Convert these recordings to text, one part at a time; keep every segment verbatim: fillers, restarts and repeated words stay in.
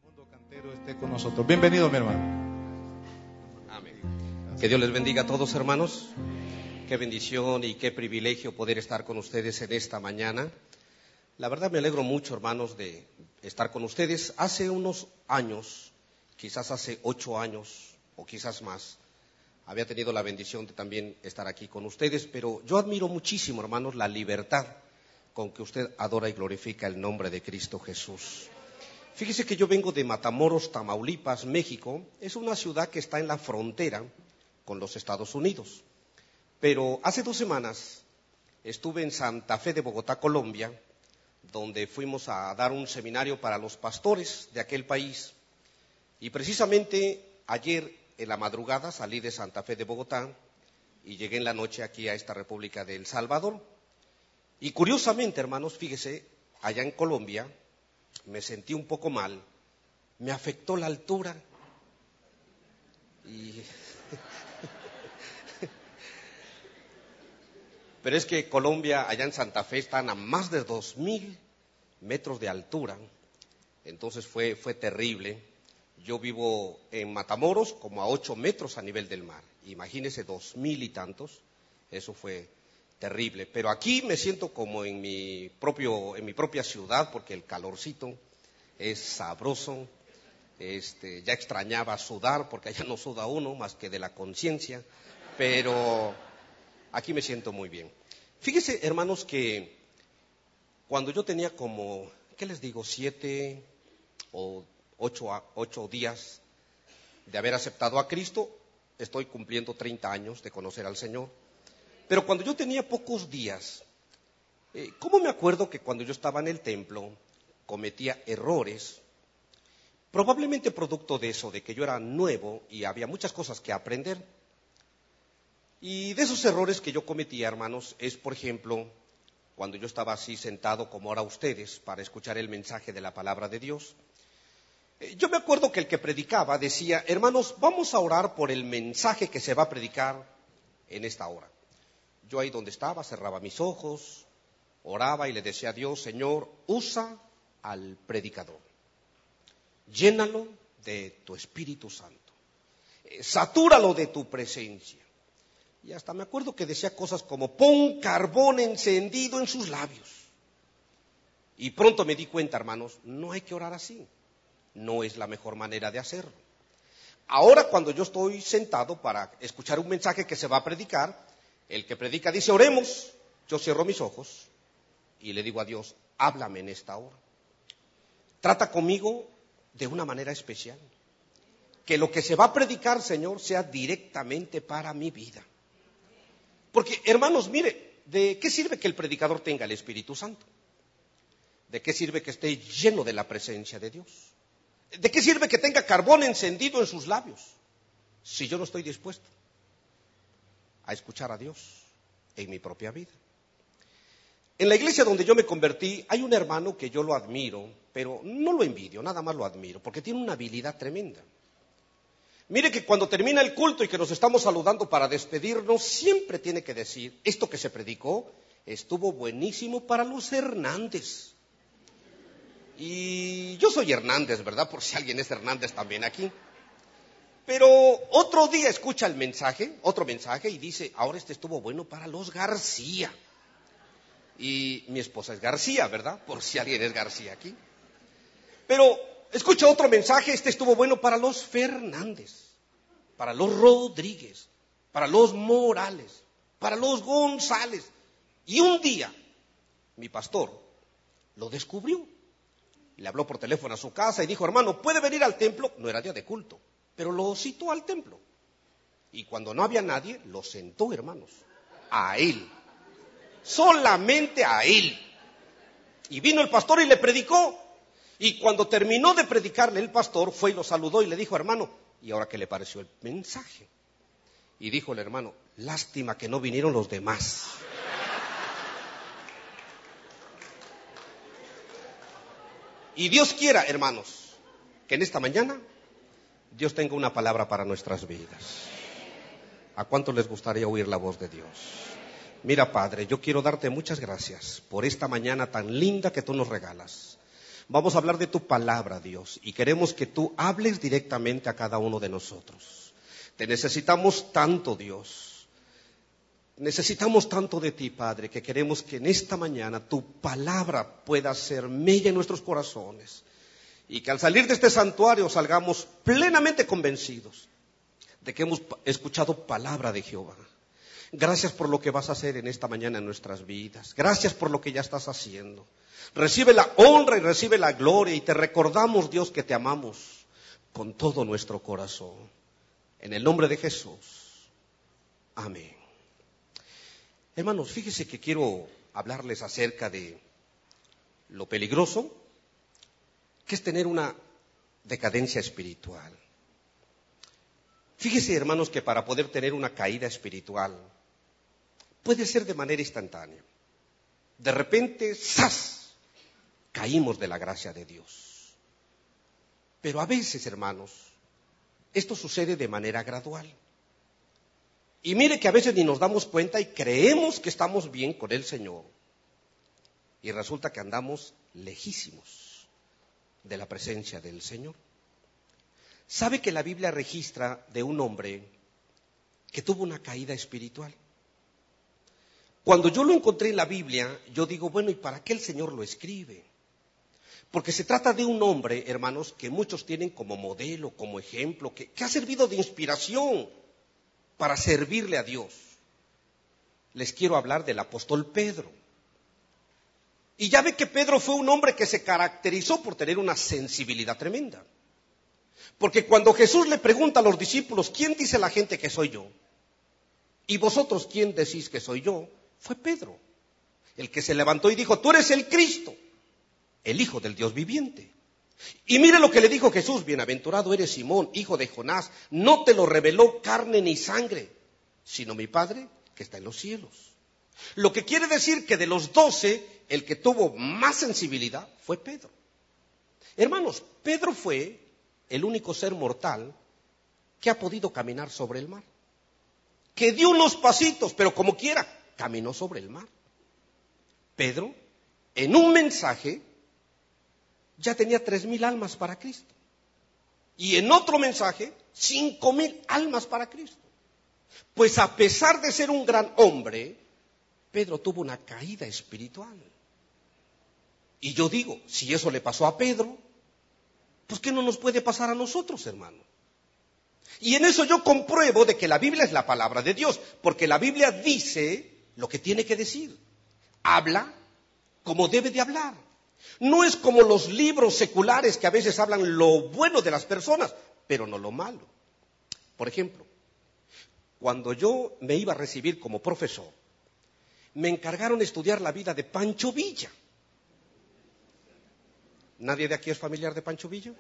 Fondo Cantero esté con nosotros. Bienvenido, mi hermano. Amén. Que Dios les bendiga a todos, hermanos. Qué bendición y qué privilegio poder estar con ustedes en esta mañana. La verdad me alegro mucho, hermanos, de estar con ustedes. Hace unos años, quizás hace ocho años o quizás más, había tenido la bendición de también estar aquí con ustedes, pero yo admiro muchísimo, hermanos, la libertad con que usted adora y glorifica el nombre de Cristo Jesús. Fíjese que yo vengo de Matamoros, Tamaulipas, México. Es una ciudad que está en la frontera con los Estados Unidos. Pero hace dos semanas estuve en Santa Fe de Bogotá, Colombia, donde fuimos a dar un seminario para los pastores de aquel país. Y precisamente ayer en la madrugada salí de Santa Fe de Bogotá y llegué en la noche aquí a esta República de El Salvador. Y curiosamente, hermanos, fíjese, allá en Colombia me sentí un poco mal, me afectó la altura y... Pero es que Colombia, allá en Santa Fe, están a más de dos mil metros de altura, entonces fue, fue terrible. Yo vivo en Matamoros, como a ocho metros a nivel del mar, imagínese dos mil y tantos, eso fue terrible. Pero aquí me siento como en mi propio, en mi propia ciudad, porque el calorcito es sabroso. Este, ya extrañaba sudar, porque allá no suda uno más que de la conciencia, pero aquí me siento muy bien. Fíjese, hermanos, que cuando yo tenía como, ¿qué les digo? Siete o ocho, ocho días de haber aceptado a Cristo, estoy cumpliendo treinta años de conocer al Señor. Pero cuando yo tenía pocos días, eh, ¿cómo me acuerdo que cuando yo estaba en el templo cometía errores? Probablemente producto de eso, de que yo era nuevo y había muchas cosas que aprender. Y de esos errores que yo cometía, hermanos, es, por ejemplo, cuando yo estaba así sentado como ahora ustedes para escuchar el mensaje de la palabra de Dios. Eh, yo me acuerdo que el que predicaba decía, hermanos, vamos a orar por el mensaje que se va a predicar en esta hora. Yo ahí donde estaba cerraba mis ojos, oraba y le decía a Dios, Señor, usa al predicador, llénalo de tu Espíritu Santo, eh, satúralo de tu presencia. Y hasta me acuerdo que decía cosas como, pon carbón encendido en sus labios. Y pronto me di cuenta, hermanos, no hay que orar así, no es la mejor manera de hacerlo. Ahora cuando yo estoy sentado para escuchar un mensaje que se va a predicar, el que predica dice, oremos, yo cierro mis ojos y le digo a Dios, háblame en esta hora. Trata conmigo de una manera especial. Que lo que se va a predicar, Señor, sea directamente para mi vida. Porque, hermanos, mire, ¿de qué sirve que el predicador tenga el Espíritu Santo? ¿De qué sirve que esté lleno de la presencia de Dios? ¿De qué sirve que tenga carbón encendido en sus labios? Si yo no estoy dispuesto a escuchar a Dios en mi propia vida. En la iglesia donde yo me convertí, hay un hermano que yo lo admiro, pero no lo envidio, nada más lo admiro, porque tiene una habilidad tremenda. Mire que cuando termina el culto y que nos estamos saludando para despedirnos, siempre tiene que decir, esto que se predicó estuvo buenísimo para los Hernández. Y yo soy Hernández, ¿verdad? Por si alguien es Hernández también aquí. Pero otro día escucha el mensaje, otro mensaje, y dice, ahora este estuvo bueno para los García. Y mi esposa es García, ¿verdad? Por si alguien es García aquí. Pero escucha otro mensaje, este estuvo bueno para los Fernández, para los Rodríguez, para los Morales, para los González. Y un día, mi pastor lo descubrió. Le habló por teléfono a su casa y dijo, hermano, ¿puede venir al templo? No era día de culto, pero lo citó al templo. Y cuando no había nadie, lo sentó, hermanos, a él. Solamente a él. Y vino el pastor y le predicó. Y cuando terminó de predicarle el pastor, fue y lo saludó y le dijo, hermano, ¿y ahora qué le pareció el mensaje? Y dijo el hermano, lástima que no vinieron los demás. Y Dios quiera, hermanos, que en esta mañana Dios tenga una palabra para nuestras vidas. ¿A cuánto les gustaría oír la voz de Dios? Mira, Padre, yo quiero darte muchas gracias por esta mañana tan linda que tú nos regalas. Vamos a hablar de tu palabra, Dios, y queremos que tú hables directamente a cada uno de nosotros. Te necesitamos tanto, Dios. Necesitamos tanto de ti, Padre, que queremos que en esta mañana tu palabra pueda ser mella en nuestros corazones y que al salir de este santuario salgamos plenamente convencidos de que hemos escuchado palabra de Jehová. Gracias por lo que vas a hacer en esta mañana en nuestras vidas. Gracias por lo que ya estás haciendo. Recibe la honra y recibe la gloria y te recordamos, Dios, que te amamos con todo nuestro corazón. En el nombre de Jesús. Amén. Hermanos, fíjese que quiero hablarles acerca de lo peligroso que es tener una decadencia espiritual. Fíjese, hermanos, que para poder tener una caída espiritual puede ser de manera instantánea. De repente, ¡zas!, caímos de la gracia de Dios. Pero a veces, hermanos, esto sucede de manera gradual. Y mire que a veces ni nos damos cuenta y creemos que estamos bien con el Señor. Y resulta que andamos lejísimos de la presencia del Señor. ¿Sabe que la Biblia registra de un hombre que tuvo una caída espiritual? Cuando yo lo encontré en la Biblia, yo digo, bueno, ¿y para qué el Señor lo escribe? Porque se trata de un hombre, hermanos, que muchos tienen como modelo, como ejemplo, que, que ha servido de inspiración para servirle a Dios. Les quiero hablar del apóstol Pedro. Y ya ve que Pedro fue un hombre que se caracterizó por tener una sensibilidad tremenda. Porque cuando Jesús le pregunta a los discípulos, ¿quién dice la gente que soy yo? Y vosotros, ¿quién decís que soy yo? Fue Pedro, el que se levantó y dijo, tú eres el Cristo, el Hijo del Dios viviente. Y mire lo que le dijo Jesús, bienaventurado eres Simón, hijo de Jonás, no te lo reveló carne ni sangre, sino mi Padre que está en los cielos. Lo que quiere decir que de los doce, el que tuvo más sensibilidad fue Pedro. Hermanos, Pedro fue el único ser mortal que ha podido caminar sobre el mar. Que dio unos pasitos, pero como quiera, caminó sobre el mar. Pedro, en un mensaje, ya tenía tres mil almas para Cristo. Y en otro mensaje, cinco mil almas para Cristo. Pues a pesar de ser un gran hombre, Pedro tuvo una caída espiritual. Y yo digo, si eso le pasó a Pedro, pues ¿qué no nos puede pasar a nosotros, hermano? Y en eso yo compruebo de que la Biblia es la palabra de Dios, porque la Biblia dice lo que tiene que decir. Habla como debe de hablar. No es como los libros seculares que a veces hablan lo bueno de las personas, pero no lo malo. Por ejemplo, cuando yo me iba a recibir como profesor, me encargaron de estudiar la vida de Pancho Villa. ¿Nadie de aquí es familiar de Pancho Villa?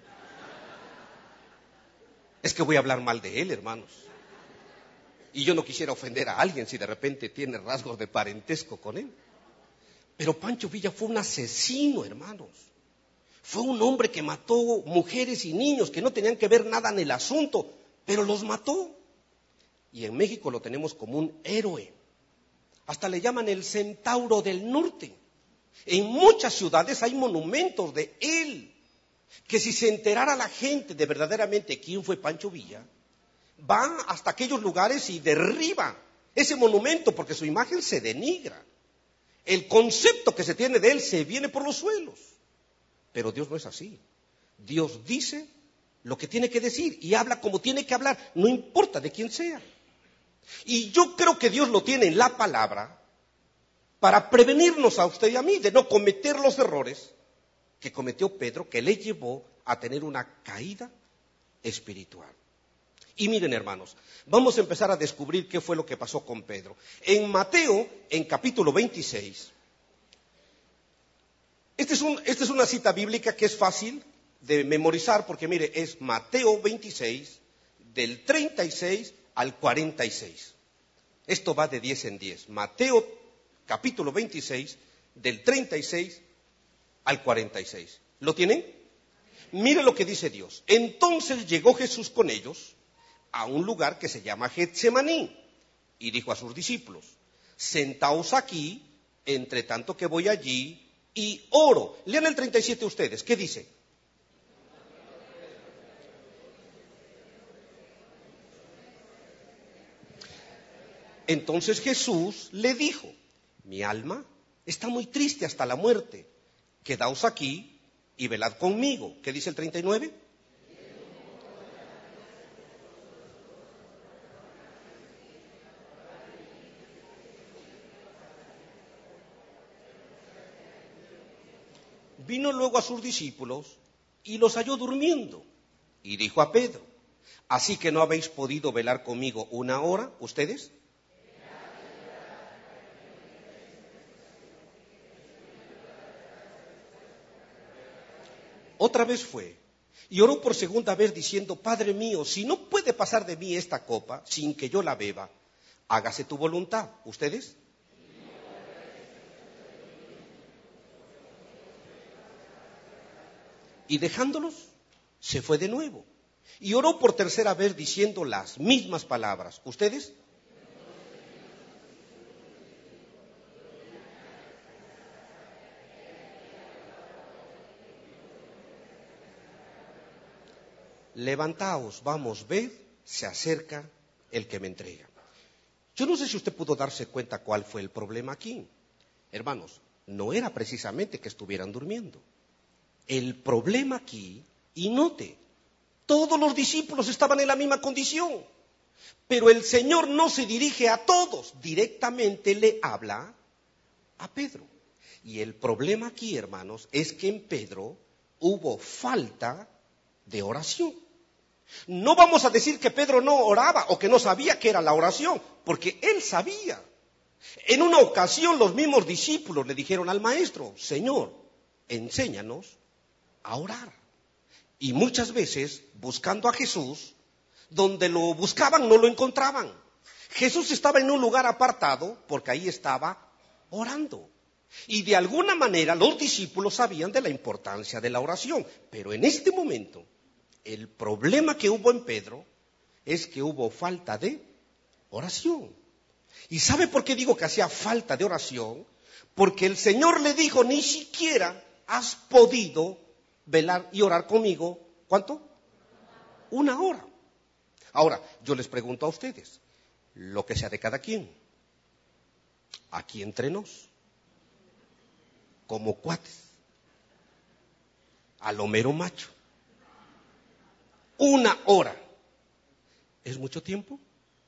Es que voy a hablar mal de él, hermanos. Y yo no quisiera ofender a alguien si de repente tiene rasgos de parentesco con él. Pero Pancho Villa fue un asesino, hermanos. Fue un hombre que mató mujeres y niños que no tenían que ver nada en el asunto, pero los mató. Y en México lo tenemos como un héroe. Hasta le llaman el Centauro del Norte. En muchas ciudades hay monumentos de él, que si se enterara la gente de verdaderamente quién fue Pancho Villa, va hasta aquellos lugares y derriba ese monumento porque su imagen se denigra. El concepto que se tiene de él se viene por los suelos. Pero Dios no es así. Dios dice lo que tiene que decir y habla como tiene que hablar, no importa de quién sea. Y yo creo que Dios lo tiene en la palabra para prevenirnos a usted y a mí de no cometer los errores que cometió Pedro, que le llevó a tener una caída espiritual. Y miren, hermanos, vamos a empezar a descubrir qué fue lo que pasó con Pedro. En Mateo, en capítulo veintiséis, este es un, esta es una cita bíblica que es fácil de memorizar, porque mire, es Mateo veintiséis, del treinta y seis al cuarenta y seis. Esto va de diez en diez. Mateo, capítulo veintiséis, del treinta y seis al cuarenta y seis. ¿Lo tienen? Mire lo que dice Dios. Entonces llegó Jesús con ellos a un lugar que se llama Getsemaní y dijo a sus discípulos, sentaos aquí, entre tanto que voy allí y oro. Lean el treinta y siete ustedes, ¿qué dice? Entonces Jesús le dijo, mi alma está muy triste hasta la muerte, quedaos aquí y velad conmigo. ¿Qué dice el treinta y nueve? Vino luego a sus discípulos y los halló durmiendo. Y dijo a Pedro, ¿así que no habéis podido velar conmigo una hora, ustedes? Otra vez fue, y oró por segunda vez diciendo, Padre mío, si no puede pasar de mí esta copa sin que yo la beba, hágase tu voluntad. ¿Ustedes? Y dejándolos, se fue de nuevo. Y oró por tercera vez diciendo las mismas palabras. ¿Ustedes? Levantaos, vamos, ved, se acerca el que me entrega. Yo no sé si usted pudo darse cuenta cuál fue el problema aquí. Hermanos, no era precisamente que estuvieran durmiendo. El problema aquí, y note, todos los discípulos estaban en la misma condición, pero el Señor no se dirige a todos, directamente le habla a Pedro. Y el problema aquí, hermanos, es que en Pedro hubo falta de oración. No vamos a decir que Pedro no oraba o que no sabía qué era la oración, porque él sabía. En una ocasión los mismos discípulos le dijeron al maestro, Señor, enséñanos a orar. Y muchas veces, buscando a Jesús, donde lo buscaban no lo encontraban. Jesús estaba en un lugar apartado porque ahí estaba orando. Y de alguna manera los discípulos sabían de la importancia de la oración. Pero en este momento, el problema que hubo en Pedro es que hubo falta de oración. ¿Y sabe por qué digo que hacía falta de oración? Porque el Señor le dijo, ni siquiera has podido velar y orar conmigo, ¿cuánto? Una hora. Ahora, yo les pregunto a ustedes, lo que sea de cada quien, aquí entre nos, como cuates, a lo mero macho, una hora, ¿es mucho tiempo?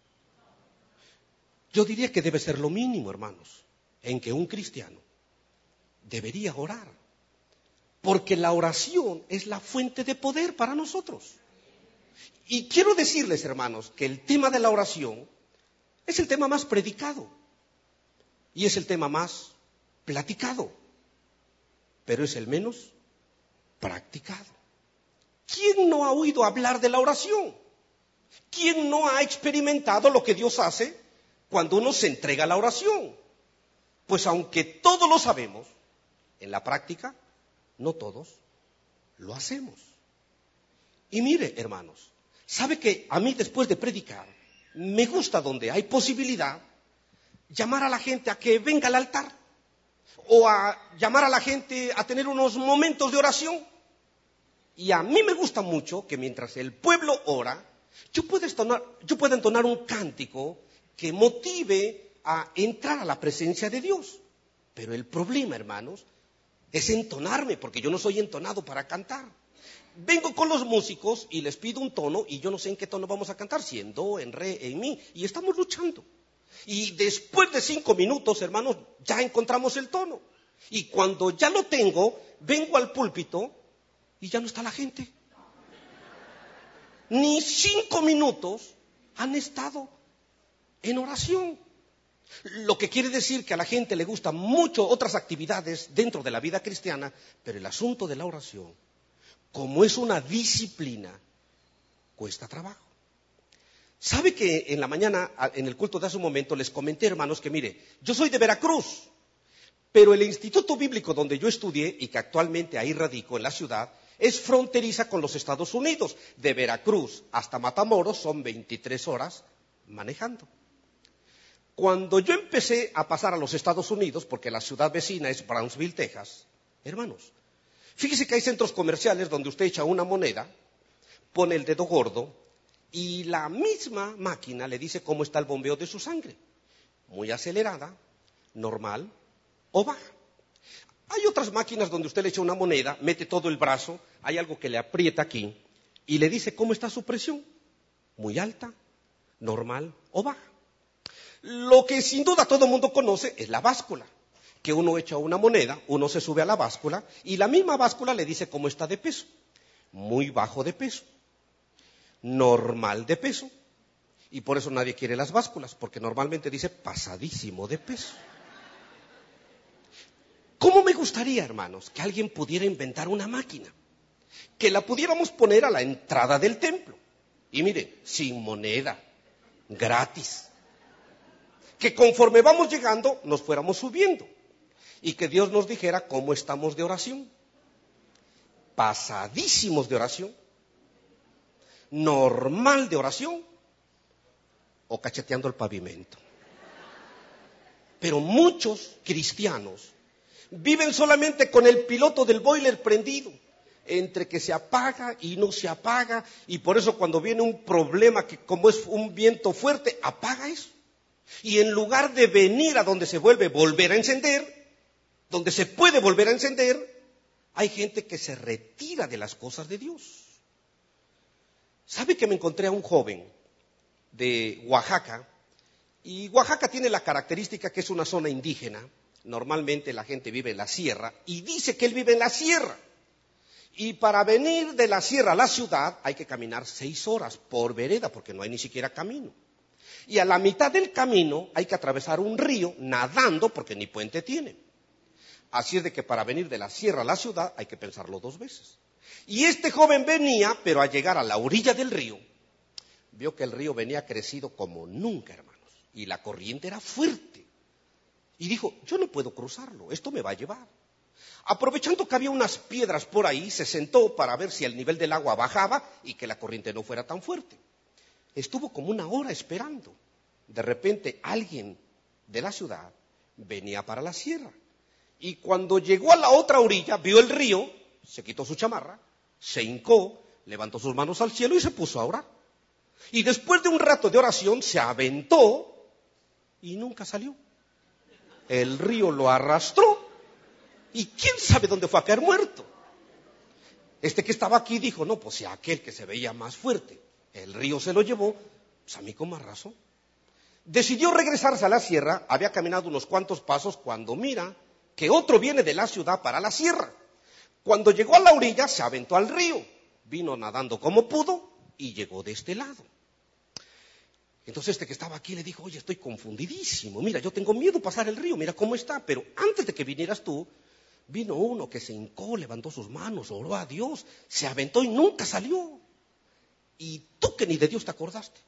Yo diría que debe ser lo mínimo, hermanos, en que un cristiano debería orar. Porque la oración es la fuente de poder para nosotros. Y quiero decirles, hermanos, que el tema de la oración es el tema más predicado. Y es el tema más platicado. Pero es el menos practicado. ¿Quién no ha oído hablar de la oración? ¿Quién no ha experimentado lo que Dios hace cuando uno se entrega a la oración? Pues aunque todos lo sabemos, en la práctica no todos lo hacemos. Y mire, hermanos, ¿sabe que a mí después de predicar, me gusta donde hay posibilidad llamar a la gente a que venga al altar? O a llamar a la gente a tener unos momentos de oración. Y a mí me gusta mucho que mientras el pueblo ora, yo pueda entonar, yo pueda entonar un cántico que motive a entrar a la presencia de Dios. Pero el problema, hermanos, es entonarme, porque yo no soy entonado para cantar. Vengo con los músicos y les pido un tono y yo no sé en qué tono vamos a cantar, si en do, en re, en mi, y estamos luchando. Y después de cinco minutos, hermanos, ya encontramos el tono. Y cuando ya lo tengo, vengo al púlpito y ya no está la gente. Ni cinco minutos han estado en oración. Lo que quiere decir que a la gente le gustan mucho otras actividades dentro de la vida cristiana, pero el asunto de la oración, como es una disciplina, cuesta trabajo. ¿Sabe que en la mañana, en el culto de hace un momento, les comenté, hermanos, que mire, yo soy de Veracruz, pero el instituto bíblico donde yo estudié y que actualmente ahí radico en la ciudad, es fronteriza con los Estados Unidos. De Veracruz hasta Matamoros son veintitrés horas manejando. Cuando yo empecé a pasar a los Estados Unidos, porque la ciudad vecina es Brownsville, Texas, hermanos. Fíjese que hay centros comerciales donde usted echa una moneda, pone el dedo gordo y la misma máquina le dice cómo está el bombeo de su sangre. Muy acelerada, normal o baja. Hay otras máquinas donde usted le echa una moneda, mete todo el brazo, hay algo que le aprieta aquí y le dice cómo está su presión. Muy alta, normal o baja. Lo que sin duda todo el mundo conoce es la báscula, que uno echa una moneda, uno se sube a la báscula y la misma báscula le dice cómo está de peso. Muy bajo de peso, normal de peso, y por eso nadie quiere las básculas, porque normalmente dice pasadísimo de peso. ¿Cómo me gustaría, hermanos, que alguien pudiera inventar una máquina, que la pudiéramos poner a la entrada del templo? Y mire, sin moneda, gratis. Que conforme vamos llegando, nos fuéramos subiendo. Y que Dios nos dijera cómo estamos de oración. Pasadísimos de oración. Normal de oración. O cacheteando el pavimento. Pero muchos cristianos viven solamente con el piloto del boiler prendido, entre que se apaga y no se apaga, y por eso cuando viene un problema que como es un viento fuerte, apaga eso. Y en lugar de venir a donde se vuelve volver a encender, donde se puede volver a encender, hay gente que se retira de las cosas de Dios. ¿Sabe que me encontré a un joven de Oaxaca? Y Oaxaca tiene la característica que es una zona indígena. Normalmente la gente vive en la sierra y dice que él vive en la sierra. Y para venir de la sierra a la ciudad hay que caminar seis horas por vereda porque no hay ni siquiera camino. Y a la mitad del camino hay que atravesar un río nadando porque ni puente tiene. Así es de que para venir de la sierra a la ciudad hay que pensarlo dos veces. Y este joven venía, pero al llegar a la orilla del río, vio que el río venía crecido como nunca, hermanos. Y la corriente era fuerte. Y dijo, yo no puedo cruzarlo, esto me va a llevar. Aprovechando que había unas piedras por ahí, se sentó para ver si el nivel del agua bajaba y que la corriente no fuera tan fuerte. Estuvo como una hora esperando. De repente alguien de la ciudad venía para la sierra. Y cuando llegó a la otra orilla, vio el río, se quitó su chamarra, se hincó, levantó sus manos al cielo y se puso a orar. Y después de un rato de oración se aventó y nunca salió. El río lo arrastró y quién sabe dónde fue a caer muerto. Este que estaba aquí dijo, no, pues si aquel que se veía más fuerte, el río se lo llevó, pues a mí con más razón. Decidió regresarse a la sierra, había caminado unos cuantos pasos cuando mira que otro viene de la ciudad para la sierra. Cuando llegó a la orilla se aventó al río, vino nadando como pudo y llegó de este lado. Entonces este que estaba aquí le dijo, oye, estoy confundidísimo, mira, yo tengo miedo de pasar el río, mira cómo está, pero antes de que vinieras tú, vino uno que se hincó, levantó sus manos, oró a Dios, se aventó y nunca salió. Y tú que ni de Dios te acordaste,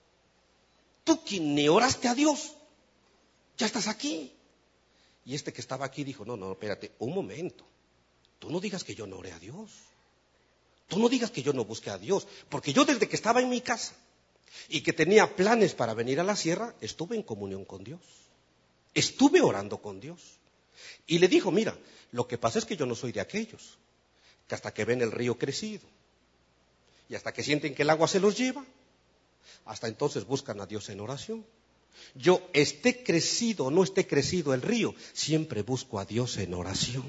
tú que ni oraste a Dios, ya estás aquí. Y este que estaba aquí dijo, no, no, espérate, un momento, tú no digas que yo no oré a Dios, tú no digas que yo no busqué a Dios, porque yo desde que estaba en mi casa, y que tenía planes para venir a la sierra, estuve en comunión con Dios. Estuve orando con Dios. Y le dijo, mira, lo que pasa es que yo no soy de aquellos, que hasta que ven el río crecido, y hasta que sienten que el agua se los lleva, hasta entonces buscan a Dios en oración. Yo, esté crecido o no esté crecido el río, siempre busco a Dios en oración.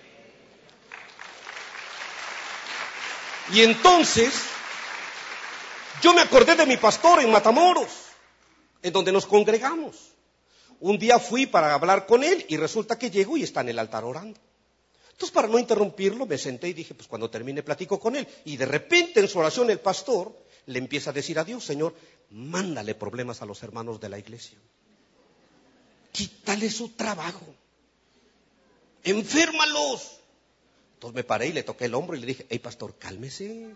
Y entonces yo me acordé de mi pastor en Matamoros, en donde nos congregamos. Un día fui para hablar con él y resulta que llego y está en el altar orando. Entonces, para no interrumpirlo, me senté y dije, pues cuando termine platico con él. Y de repente en su oración el pastor le empieza a decir a Dios, Señor, mándale problemas a los hermanos de la iglesia. Quítale su trabajo. Enférmalos. Entonces me paré y le toqué el hombro y le dije, hey pastor, cálmese.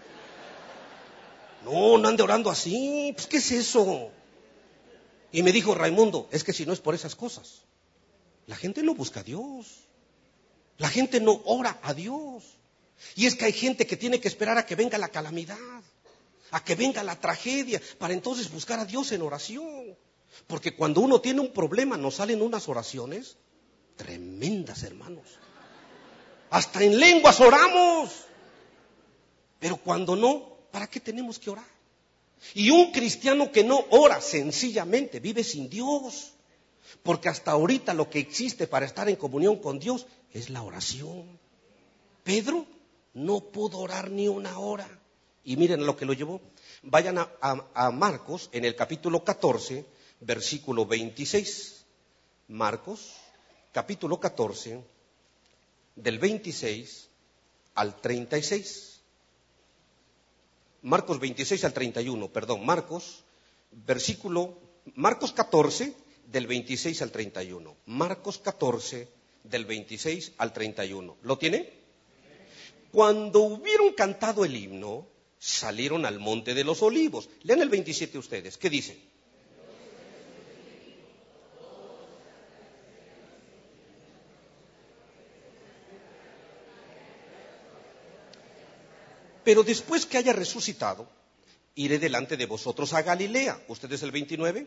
No, no ande orando así, pues ¿qué es eso? Y me dijo, Raimundo, es que si no es por esas cosas, la gente no busca a Dios, la gente no ora a Dios. Y es que hay gente que tiene que esperar a que venga la calamidad, a que venga la tragedia, para entonces buscar a Dios en oración. Porque cuando uno tiene un problema, nos salen unas oraciones tremendas, hermanos. Hasta en lenguas oramos. Pero cuando no, ¿para qué tenemos que orar? Y un cristiano que no ora sencillamente vive sin Dios. Porque hasta ahorita lo que existe para estar en comunión con Dios es la oración. Pedro no pudo orar ni una hora. Y miren lo que lo llevó. Vayan a, a, a Marcos en el capítulo catorce, versículo veintiséis. Marcos, capítulo catorce, del veintiséis al treinta y seis. Marcos veintiséis al treinta y uno, perdón, Marcos, versículo, Marcos catorce, del veintiséis al treinta y uno. Marcos catorce, del veintiséis al treinta y uno. ¿Lo tiene? Cuando hubieron cantado el himno, salieron al monte de los olivos. Lean el veintisiete ustedes, ¿qué dice? Pero después que haya resucitado, iré delante de vosotros a Galilea. ¿Ustedes el veintinueve?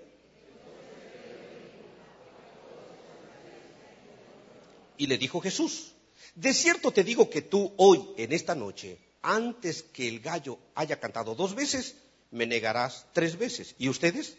Y le dijo Jesús, de cierto te digo que tú hoy, en esta noche, antes que el gallo haya cantado dos veces, me negarás tres veces. ¿Y ustedes?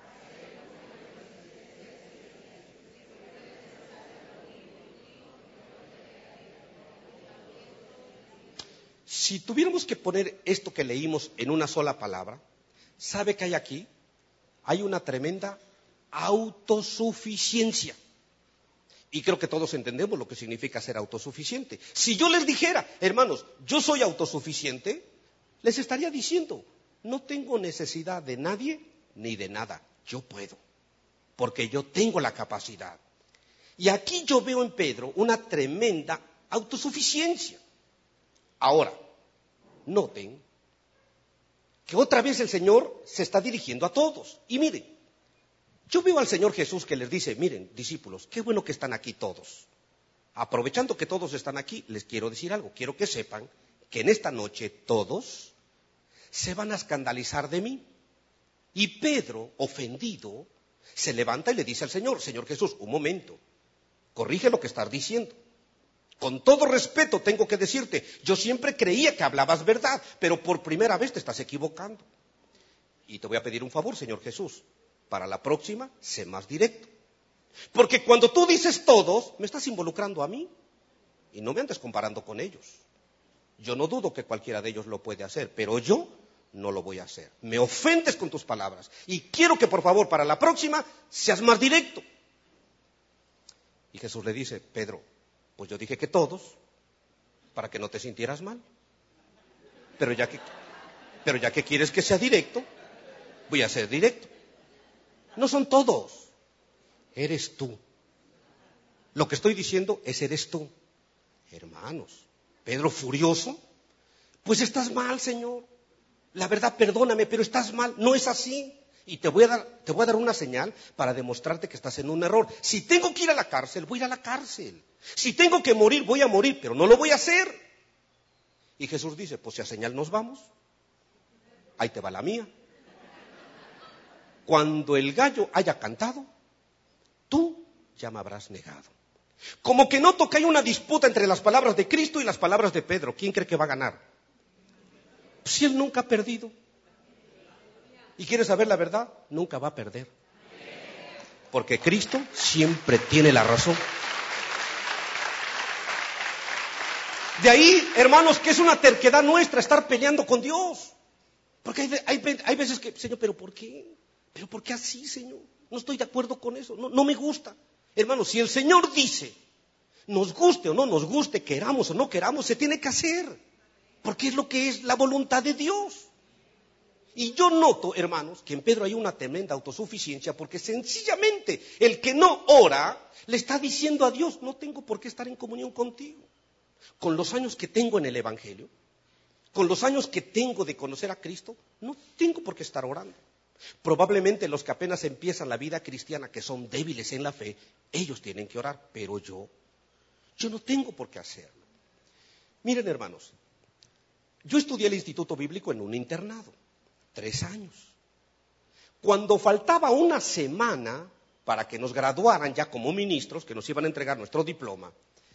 Si tuviéramos que poner esto que leímos en una sola palabra, ¿sabe qué hay aquí? Hay una tremenda autosuficiencia. Y creo que todos entendemos lo que significa ser autosuficiente. Si yo les dijera, hermanos, yo soy autosuficiente, les estaría diciendo, no tengo necesidad de nadie ni de nada. Yo puedo, porque yo tengo la capacidad. Y aquí yo veo en Pedro una tremenda autosuficiencia. Ahora, noten que otra vez el Señor se está dirigiendo a todos. Y miren, yo veo al Señor Jesús que les dice, miren, discípulos, qué bueno que están aquí todos. Aprovechando que todos están aquí, les quiero decir algo. Quiero que sepan que en esta noche todos se van a escandalizar de mí. Y Pedro, ofendido, se levanta y le dice al Señor, Señor Jesús, un momento, corrige lo que estás diciendo. Con todo respeto tengo que decirte, yo siempre creía que hablabas verdad, pero por primera vez te estás equivocando. Y te voy a pedir un favor, Señor Jesús, para la próxima, sé más directo. Porque cuando tú dices todos, me estás involucrando a mí y no me andes comparando con ellos. Yo no dudo que cualquiera de ellos lo puede hacer, pero yo no lo voy a hacer. Me ofendes con tus palabras y quiero que por favor para la próxima seas más directo. Y Jesús le dice, Pedro, pues yo dije que todos, para que no te sintieras mal. Pero ya que, pero ya que quieres que sea directo, voy a ser directo. No son todos, eres tú. Lo que estoy diciendo es eres tú. Hermanos, Pedro furioso, pues estás mal, Señor. La verdad, perdóname, pero estás mal, no es así. Y te voy a dar, te voy a dar una señal para demostrarte que estás en un error. Si tengo que ir a la cárcel, voy a ir a la cárcel. Si tengo que morir, voy a morir, pero no lo voy a hacer. Y Jesús dice, pues si a señal nos vamos, ahí te va la mía. Cuando el gallo haya cantado, tú ya me habrás negado. Como que noto que hay una disputa entre las palabras de Cristo y las palabras de Pedro. ¿Quién cree que va a ganar? Pues si él nunca ha perdido. ¿Y quieres saber la verdad? Nunca va a perder. Porque Cristo siempre tiene la razón. De ahí, hermanos, que es una terquedad nuestra estar peleando con Dios. Porque hay, hay, hay veces que, Señor, ¿pero por qué? ¿Pero por qué así, Señor? No estoy de acuerdo con eso, no, no me gusta. Hermanos, si el Señor dice, nos guste o no nos guste, queramos o no queramos, se tiene que hacer. Porque es lo que es la voluntad de Dios. Y yo noto, hermanos, que en Pedro hay una tremenda autosuficiencia, porque sencillamente el que no ora le está diciendo a Dios, no tengo por qué estar en comunión contigo. Con los años que tengo en el Evangelio, con los años que tengo de conocer a Cristo, no tengo por qué estar orando. Probablemente los que apenas empiezan la vida cristiana, que son débiles en la fe, ellos tienen que orar, pero yo, yo no tengo por qué hacerlo. Miren, hermanos, yo estudié el Instituto Bíblico en un internado. Tres años. Cuando faltaba una semana para que nos graduaran ya como ministros, que nos iban a entregar nuestro diploma,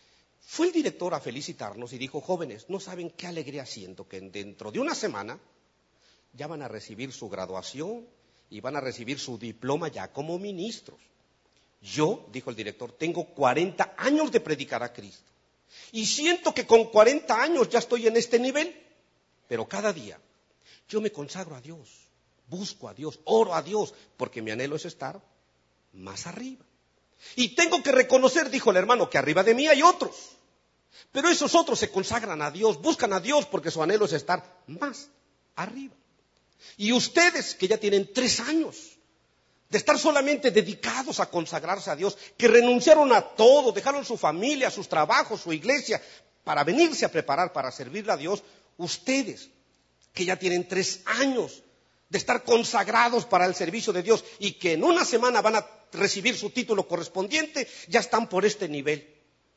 Fue el director a felicitarnos y dijo, jóvenes, no saben qué alegría siento que dentro de una semana ya van a recibir su graduación y van a recibir su diploma ya como ministros. Yo, dijo el director, tengo cuarenta años de predicar a Cristo y siento que con cuarenta años ya estoy en este nivel, pero cada día yo me consagro a Dios, busco a Dios, oro a Dios, porque mi anhelo es estar más arriba. Y tengo que reconocer, dijo el hermano, que arriba de mí hay otros, pero esos otros se consagran a Dios, buscan a Dios porque su anhelo es estar más arriba. Y ustedes que ya tienen tres años de estar solamente dedicados a consagrarse a Dios, que renunciaron a todo, dejaron su familia, sus trabajos, su iglesia, para venirse a preparar para servirle a Dios, ustedes que ya tienen tres años de estar consagrados para el servicio de Dios y que en una semana van a recibir su título correspondiente, ya están por este nivel.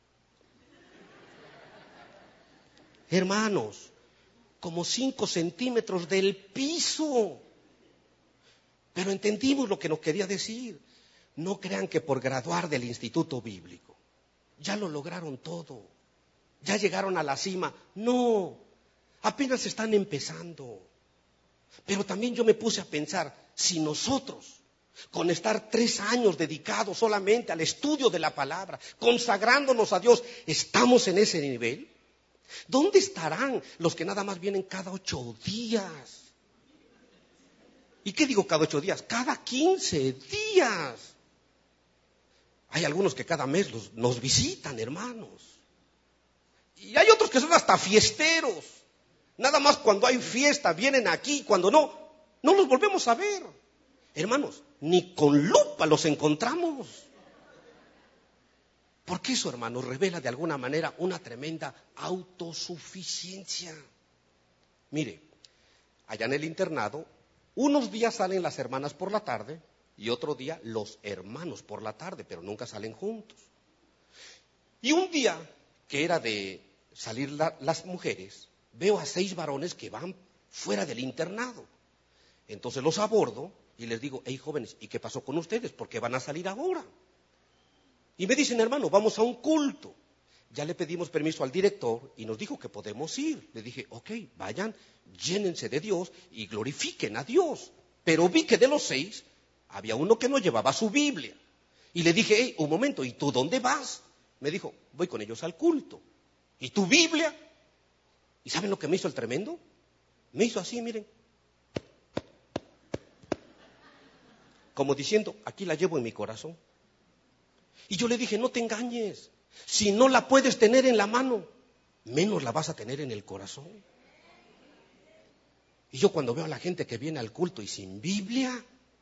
Hermanos, como cinco centímetros del piso. Pero entendimos lo que nos quería decir. No crean que por graduar del instituto bíblico ya lo lograron todo, ya llegaron a la cima. No, apenas están empezando. Pero también yo me puse a pensar, si nosotros, con estar tres años dedicados solamente al estudio de la palabra, consagrándonos a Dios, estamos en ese nivel, ¿dónde estarán los que nada más vienen cada ocho días? ¿Y qué digo cada ocho días? Cada quince días. Hay algunos que cada mes los, nos visitan, hermanos. Y hay otros que son hasta fiesteros. Nada más cuando hay fiesta vienen aquí, cuando no, no los volvemos a ver. Hermanos, ni con lupa los encontramos. Porque eso, hermanos, revela de alguna manera una tremenda autosuficiencia. Mire, allá en el internado, unos días salen las hermanas por la tarde y otro día los hermanos por la tarde, pero nunca salen juntos. Y un día que era de salir la, las mujeres, veo a seis varones que van fuera del internado. Entonces los abordo y les digo, hey jóvenes, ¿y qué pasó con ustedes? ¿Por qué van a salir ahora? Y me dicen, hermano, vamos a un culto. Ya le pedimos permiso al director y nos dijo que podemos ir. Le dije, ok, vayan, llénense de Dios y glorifiquen a Dios. Pero vi que de los seis había uno que no llevaba su Biblia. Y le dije, hey, un momento, ¿y tú dónde vas? Me dijo, voy con ellos al culto. ¿Y tu Biblia? ¿Y saben lo que me hizo el tremendo? Me hizo así, miren. Como diciendo, aquí la llevo en mi corazón. Y yo le dije, no te engañes. Si no la puedes tener en la mano, menos la vas a tener en el corazón. Y yo cuando veo a la gente que viene al culto y sin Biblia,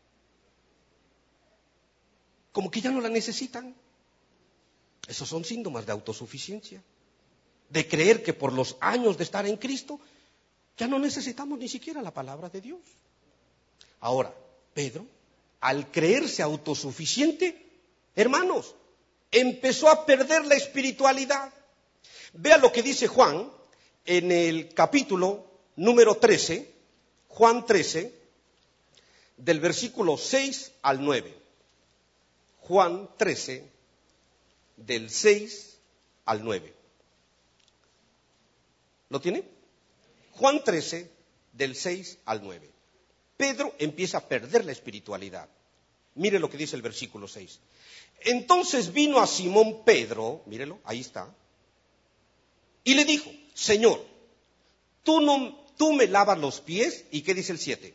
como que ya no la necesitan. Esos son síntomas de autosuficiencia. De creer que por los años de estar en Cristo, ya no necesitamos ni siquiera la palabra de Dios. Ahora, Pedro, al creerse autosuficiente, hermanos, empezó a perder la espiritualidad. Vea lo que dice Juan en el capítulo número trece, Juan trece, del versículo seis al nueve. Juan trece, del seis al nueve. ¿Lo tiene? Juan trece, del seis al nueve. Pedro empieza a perder la espiritualidad. Mire lo que dice el versículo seis. Entonces vino a Simón Pedro, mírelo, ahí está, y le dijo, Señor, tú, no, tú me lavas los pies, ¿y qué dice el siete?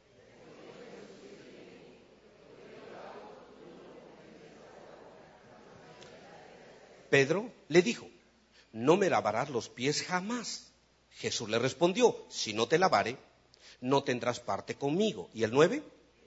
Pedro le dijo, no me lavarás los pies jamás. Jesús le respondió, si no te lavare, no tendrás parte conmigo. ¿Y el nueve?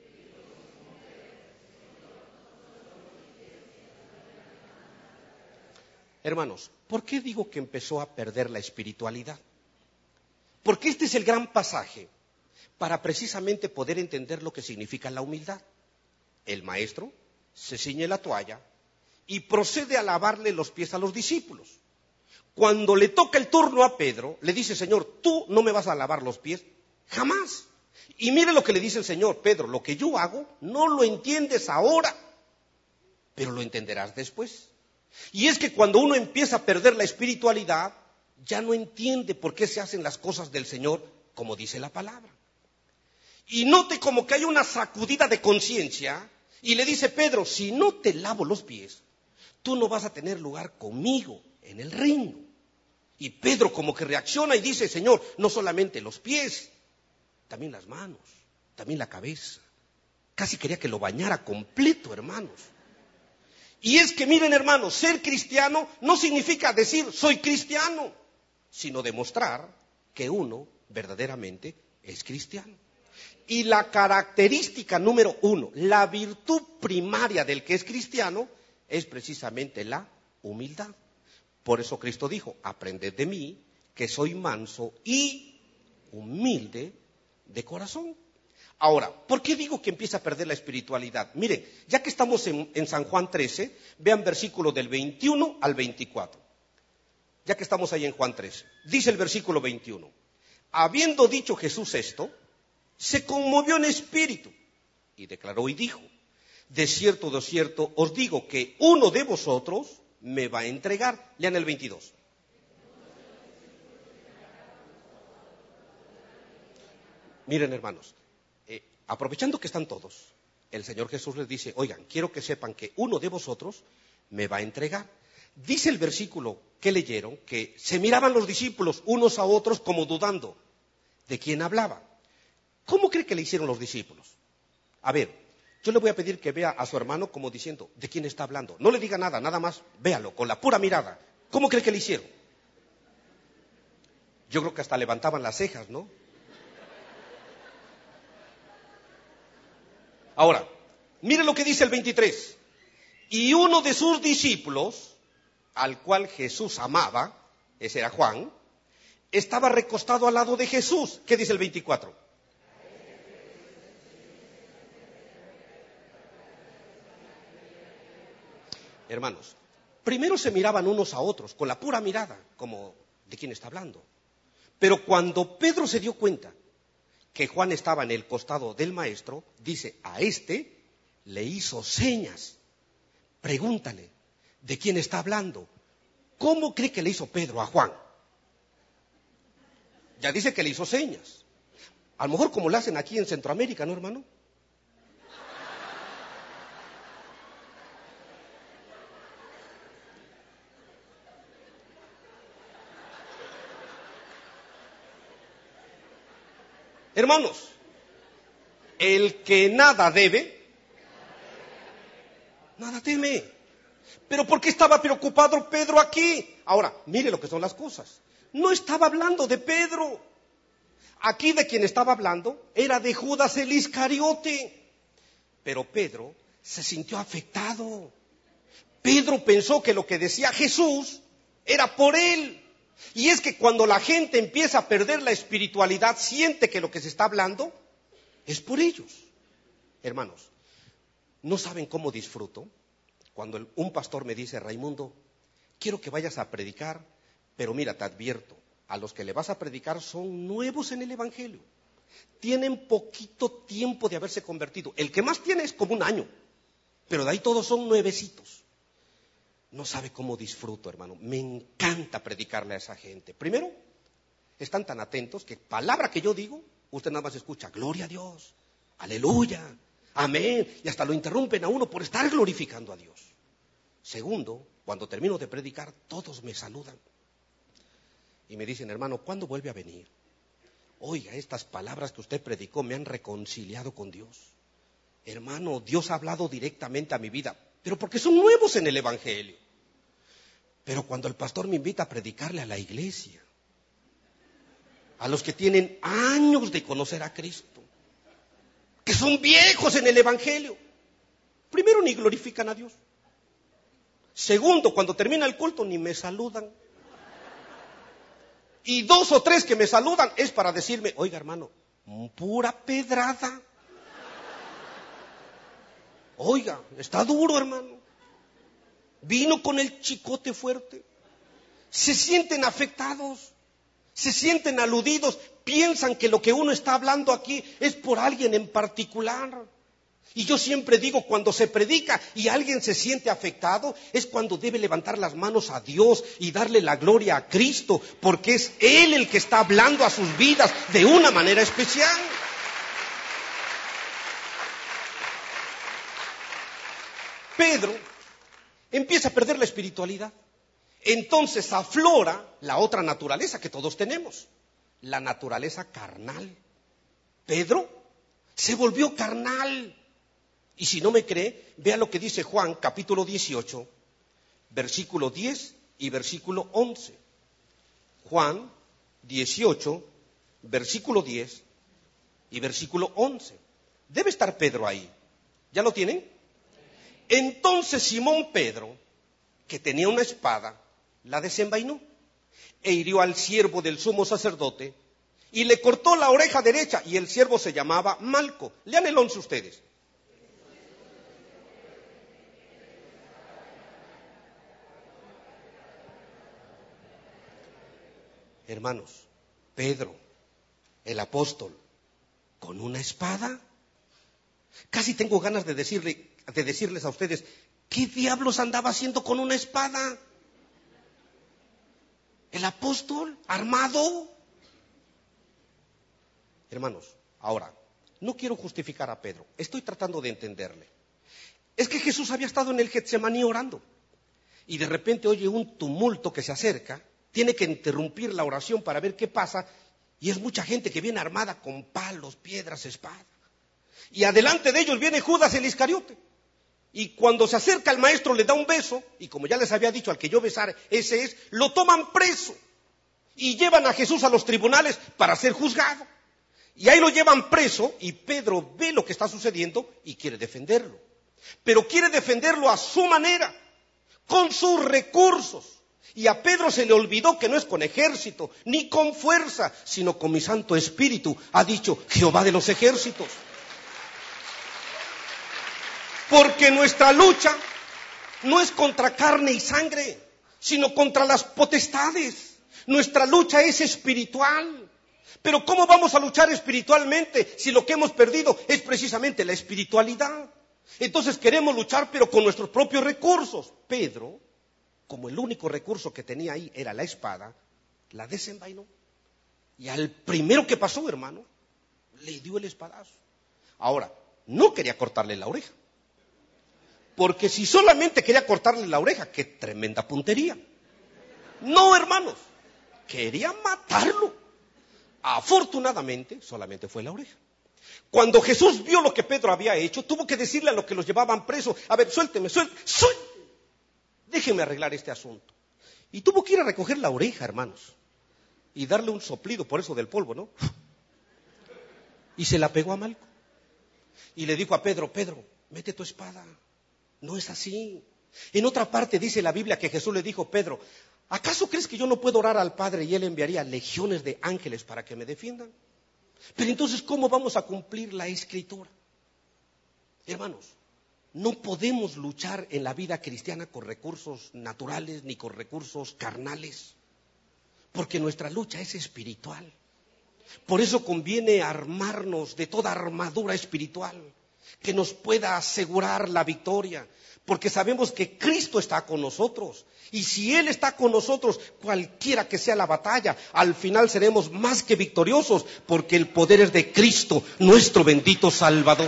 Hermanos, ¿por qué digo que empezó a perder la espiritualidad? Porque este es el gran pasaje para precisamente poder entender lo que significa la humildad. El maestro se ciñe la toalla y procede a lavarle los pies a los discípulos. Cuando le toca el turno a Pedro, le dice, Señor, tú no me vas a lavar los pies, jamás. Y mire lo que le dice el Señor, Pedro, lo que yo hago no lo entiendes ahora, pero lo entenderás después. Y es que cuando uno empieza a perder la espiritualidad, ya no entiende por qué se hacen las cosas del Señor como dice la palabra. Y note como que hay una sacudida de conciencia y le dice Pedro, si no te lavo los pies, tú no vas a tener lugar conmigo en el reino. Y Pedro como que reacciona y dice, Señor, no solamente los pies, también las manos, también la cabeza. Casi quería que lo bañara completo, hermanos. Y es que miren, hermanos, ser cristiano no significa decir soy cristiano, sino demostrar que uno verdaderamente es cristiano. Y la característica número uno, la virtud primaria del que es cristiano, es precisamente la humildad. Por eso Cristo dijo, aprended de mí, que soy manso y humilde de corazón. Ahora, ¿por qué digo que empieza a perder la espiritualidad? Miren, ya que estamos en, en San Juan trece, vean versículo del veintiuno al veinticuatro. Ya que estamos ahí en Juan trece, dice el versículo veintiuno. Habiendo dicho Jesús esto, se conmovió en espíritu y declaró y dijo, de cierto, de cierto, os digo que uno de vosotros me va a entregar. Lean el veintidós. Miren, hermanos, eh, aprovechando que están todos, el Señor Jesús les dice, oigan, quiero que sepan que uno de vosotros me va a entregar. Dice el versículo que leyeron que se miraban los discípulos unos a otros como dudando de quién hablaba. ¿Cómo cree que le hicieron los discípulos? A ver, yo le voy a pedir que vea a su hermano como diciendo, ¿de quién está hablando? No le diga nada, nada más, véalo, con la pura mirada. ¿Cómo cree que le hicieron? Yo creo que hasta levantaban las cejas, ¿no? Ahora, mire lo que dice el veintitrés. Y uno de sus discípulos, al cual Jesús amaba, ese era Juan, estaba recostado al lado de Jesús. ¿Qué dice el veinticuatro? Hermanos, primero se miraban unos a otros con la pura mirada, como ¿de quién está hablando? Pero cuando Pedro se dio cuenta que Juan estaba en el costado del maestro, dice, a este le hizo señas. Pregúntale, ¿de quién está hablando? ¿Cómo cree que le hizo Pedro a Juan? Ya dice que le hizo señas. A lo mejor como lo hacen aquí en Centroamérica, ¿no, hermano? Hermanos, el que nada debe, nada teme. ¿Pero por qué estaba preocupado Pedro aquí? Ahora, mire lo que son las cosas. No estaba hablando de Pedro. Aquí de quien estaba hablando era de Judas el Iscariote. Pero Pedro se sintió afectado. Pedro pensó que lo que decía Jesús era por él. Y es que cuando la gente empieza a perder la espiritualidad, siente que lo que se está hablando es por ellos. Hermanos, ¿no saben cómo disfruto cuando el, un pastor me dice, Raimundo, quiero que vayas a predicar, pero mira, te advierto, a los que le vas a predicar son nuevos en el Evangelio. Tienen poquito tiempo de haberse convertido. El que más tiene es como un año, pero de ahí todos son nuevecitos. No sabe cómo disfruto, hermano. Me encanta predicarle a esa gente. Primero, están tan atentos que palabra que yo digo, usted nada más escucha, gloria a Dios, aleluya, amén, y hasta lo interrumpen a uno por estar glorificando a Dios. Segundo, cuando termino de predicar, todos me saludan y me dicen, hermano, ¿cuándo vuelve a venir? Oiga, estas palabras que usted predicó me han reconciliado con Dios. Hermano, Dios ha hablado directamente a mi vida, pero porque son nuevos en el Evangelio. Pero cuando el pastor me invita a predicarle a la iglesia, a los que tienen años de conocer a Cristo, que son viejos en el Evangelio, primero ni glorifican a Dios. Segundo, cuando termina el culto ni me saludan. Y dos o tres que me saludan es para decirme, oiga hermano, pura pedrada. Oiga, está duro hermano. Vino con el chicote fuerte. Se sienten afectados, se sienten aludidos, piensan que lo que uno está hablando aquí es por alguien en particular. Y yo siempre digo, cuando se predica y alguien se siente afectado, es cuando debe levantar las manos a Dios y darle la gloria a Cristo, porque es Él el que está hablando a sus vidas de una manera especial. Pedro empieza a perder la espiritualidad. Entonces aflora la otra naturaleza que todos tenemos, la naturaleza carnal. Pedro se volvió carnal. Y si no me cree, vea lo que dice Juan, capítulo dieciocho, versículo diez y versículo once. Juan dieciocho, versículo diez y versículo once. Debe estar Pedro ahí. ¿Ya lo tienen? Entonces Simón Pedro, que tenía una espada, la desenvainó e hirió al siervo del sumo sacerdote y le cortó la oreja derecha, y el siervo se llamaba Malco. Lean el once ustedes. Hermanos, Pedro, el apóstol, con una espada. Casi tengo ganas de decirle, de decirles a ustedes, ¿qué diablos andaba haciendo con una espada? El apóstol, armado. Hermanos, ahora, no quiero justificar a Pedro, estoy tratando de entenderle. Es que Jesús había estado en el Getsemaní orando, y de repente oye un tumulto que se acerca. Tiene que interrumpir la oración para ver qué pasa, y es mucha gente que viene armada con palos, piedras, espada. Y adelante de ellos viene Judas el Iscariote. Y cuando se acerca el maestro le da un beso, y como ya les había dicho, al que yo besar, ese es, lo toman preso. Y llevan a Jesús a los tribunales para ser juzgado. Y ahí lo llevan preso, y Pedro ve lo que está sucediendo y quiere defenderlo. Pero quiere defenderlo a su manera, con sus recursos. Y a Pedro se le olvidó que no es con ejército, ni con fuerza, sino con mi Santo Espíritu, ha dicho Jehová de los ejércitos. Porque nuestra lucha no es contra carne y sangre, sino contra las potestades. Nuestra lucha es espiritual. Pero ¿cómo vamos a luchar espiritualmente si lo que hemos perdido es precisamente la espiritualidad? Entonces queremos luchar, pero con nuestros propios recursos. Pedro, como el único recurso que tenía ahí era la espada, la desenvainó. Y al primero que pasó, hermano, le dio el espadazo. Ahora, no quería cortarle la oreja. Porque si solamente quería cortarle la oreja, qué tremenda puntería. No, hermanos, quería matarlo. Afortunadamente, solamente fue la oreja. Cuando Jesús vio lo que Pedro había hecho, tuvo que decirle a los que los llevaban presos, a ver, suélteme, suélteme, suélteme. Déjeme arreglar este asunto. Y tuvo que ir a recoger la oreja, hermanos, y darle un soplido, por eso del polvo, ¿no? Y se la pegó a Malco. Y le dijo a Pedro, Pedro, mete tu espada. No es así. En otra parte dice la Biblia que Jesús le dijo, Pedro, ¿acaso crees que yo no puedo orar al Padre y Él enviaría legiones de ángeles para que me defiendan? Pero entonces, ¿cómo vamos a cumplir la Escritura? Hermanos, no podemos luchar en la vida cristiana con recursos naturales ni con recursos carnales, porque nuestra lucha es espiritual. Por eso conviene armarnos de toda armadura espiritual que nos pueda asegurar la victoria, porque sabemos que Cristo está con nosotros. Y si Él está con nosotros, cualquiera que sea la batalla, al final seremos más que victoriosos, porque el poder es de Cristo, nuestro bendito Salvador.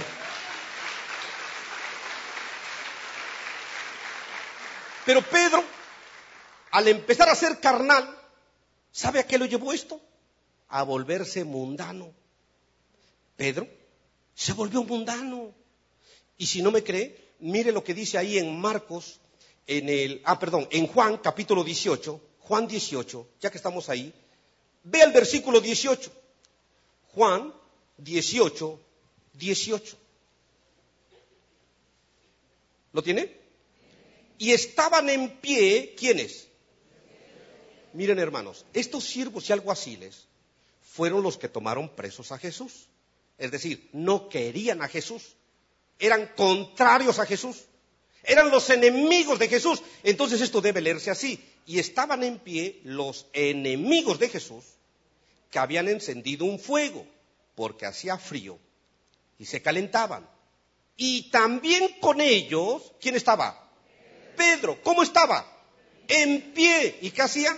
Pero Pedro, al empezar a ser carnal, ¿sabe a qué lo llevó esto? A volverse mundano. Pedro se volvió mundano. Y si no me cree, mire lo que dice ahí en Marcos, en el, ah, perdón, en Juan capítulo dieciocho, Juan dieciocho, ya que estamos ahí, ve el versículo dieciocho. Juan dieciocho, dieciocho. ¿Lo tiene? Y estaban en pie, ¿quiénes? Miren, hermanos, estos siervos y alguaciles fueron los que tomaron presos a Jesús. Es decir, no querían a Jesús, eran contrarios a Jesús, eran los enemigos de Jesús. Entonces esto debe leerse así. Y estaban en pie los enemigos de Jesús, que habían encendido un fuego, porque hacía frío, y se calentaban. Y también con ellos, ¿quién estaba? Pedro. ¿Cómo estaba? En pie. ¿Y qué hacía?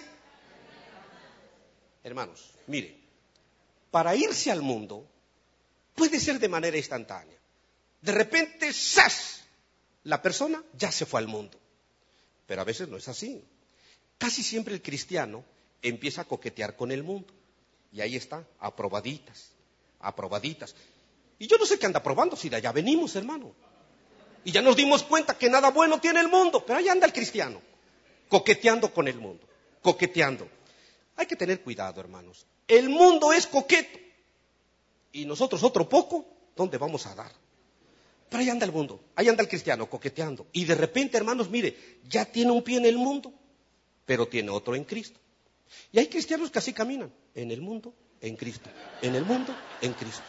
Hermanos, mire, para irse al mundo puede ser de manera instantánea. De repente, ¡zas!, la persona ya se fue al mundo. Pero a veces no es así. Casi siempre el cristiano empieza a coquetear con el mundo. Y ahí está, aprobaditas, aprobaditas. Y yo no sé qué anda probando, si de allá venimos, hermano. Y ya nos dimos cuenta que nada bueno tiene el mundo, pero ahí anda el cristiano, coqueteando con el mundo, coqueteando. Hay que tener cuidado, hermanos. El mundo es coqueto. Y nosotros otro poco, ¿dónde vamos a dar? Pero ahí anda el mundo, ahí anda el cristiano, coqueteando. Y de repente, hermanos, mire, ya tiene un pie en el mundo, pero tiene otro en Cristo. Y hay cristianos que así caminan, en el mundo, en Cristo, en el mundo, en Cristo.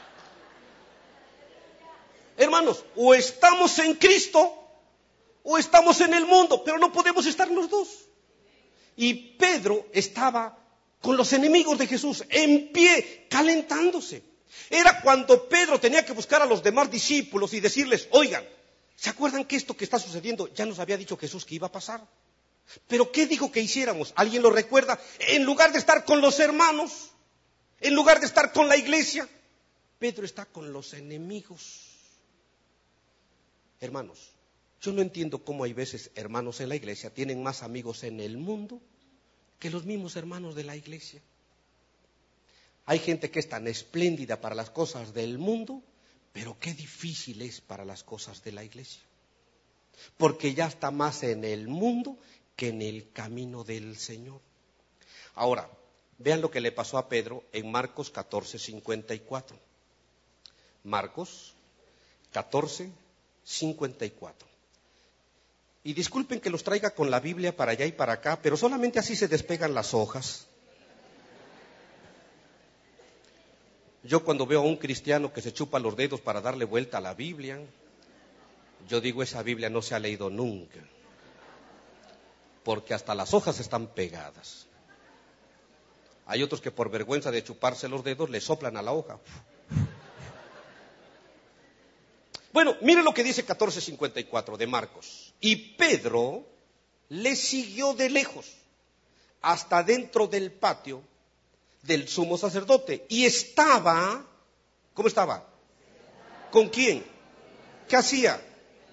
Hermanos, o estamos en Cristo o estamos en el mundo, pero no podemos estar los dos. Y Pedro estaba con los enemigos de Jesús, en pie, calentándose. Era cuando Pedro tenía que buscar a los demás discípulos y decirles, oigan, ¿se acuerdan que esto que está sucediendo ya nos había dicho Jesús que iba a pasar? ¿Pero qué dijo que hiciéramos? ¿Alguien lo recuerda? En lugar de estar con los hermanos, en lugar de estar con la iglesia, Pedro está con los enemigos. Hermanos, yo no entiendo cómo hay veces hermanos en la iglesia tienen más amigos en el mundo que los mismos hermanos de la iglesia. Hay gente que es tan espléndida para las cosas del mundo, pero qué difícil es para las cosas de la iglesia. Porque ya está más en el mundo que en el camino del Señor. Ahora, vean lo que le pasó a Pedro en Marcos catorce, cincuenta y cuatro. Marcos catorce, cincuenta y cuatro. Y disculpen que los traiga con la Biblia para allá y para acá, pero solamente así se despegan las hojas. Yo cuando veo a un cristiano que se chupa los dedos para darle vuelta a la Biblia, yo digo, esa Biblia no se ha leído nunca, porque hasta las hojas están pegadas. Hay otros que por vergüenza de chuparse los dedos le soplan a la hoja. Bueno, mire lo que dice catorce cincuenta y cuatro de Marcos. Y Pedro le siguió de lejos hasta dentro del patio del sumo sacerdote. Y estaba, ¿cómo estaba? ¿Con quién? ¿Qué hacía?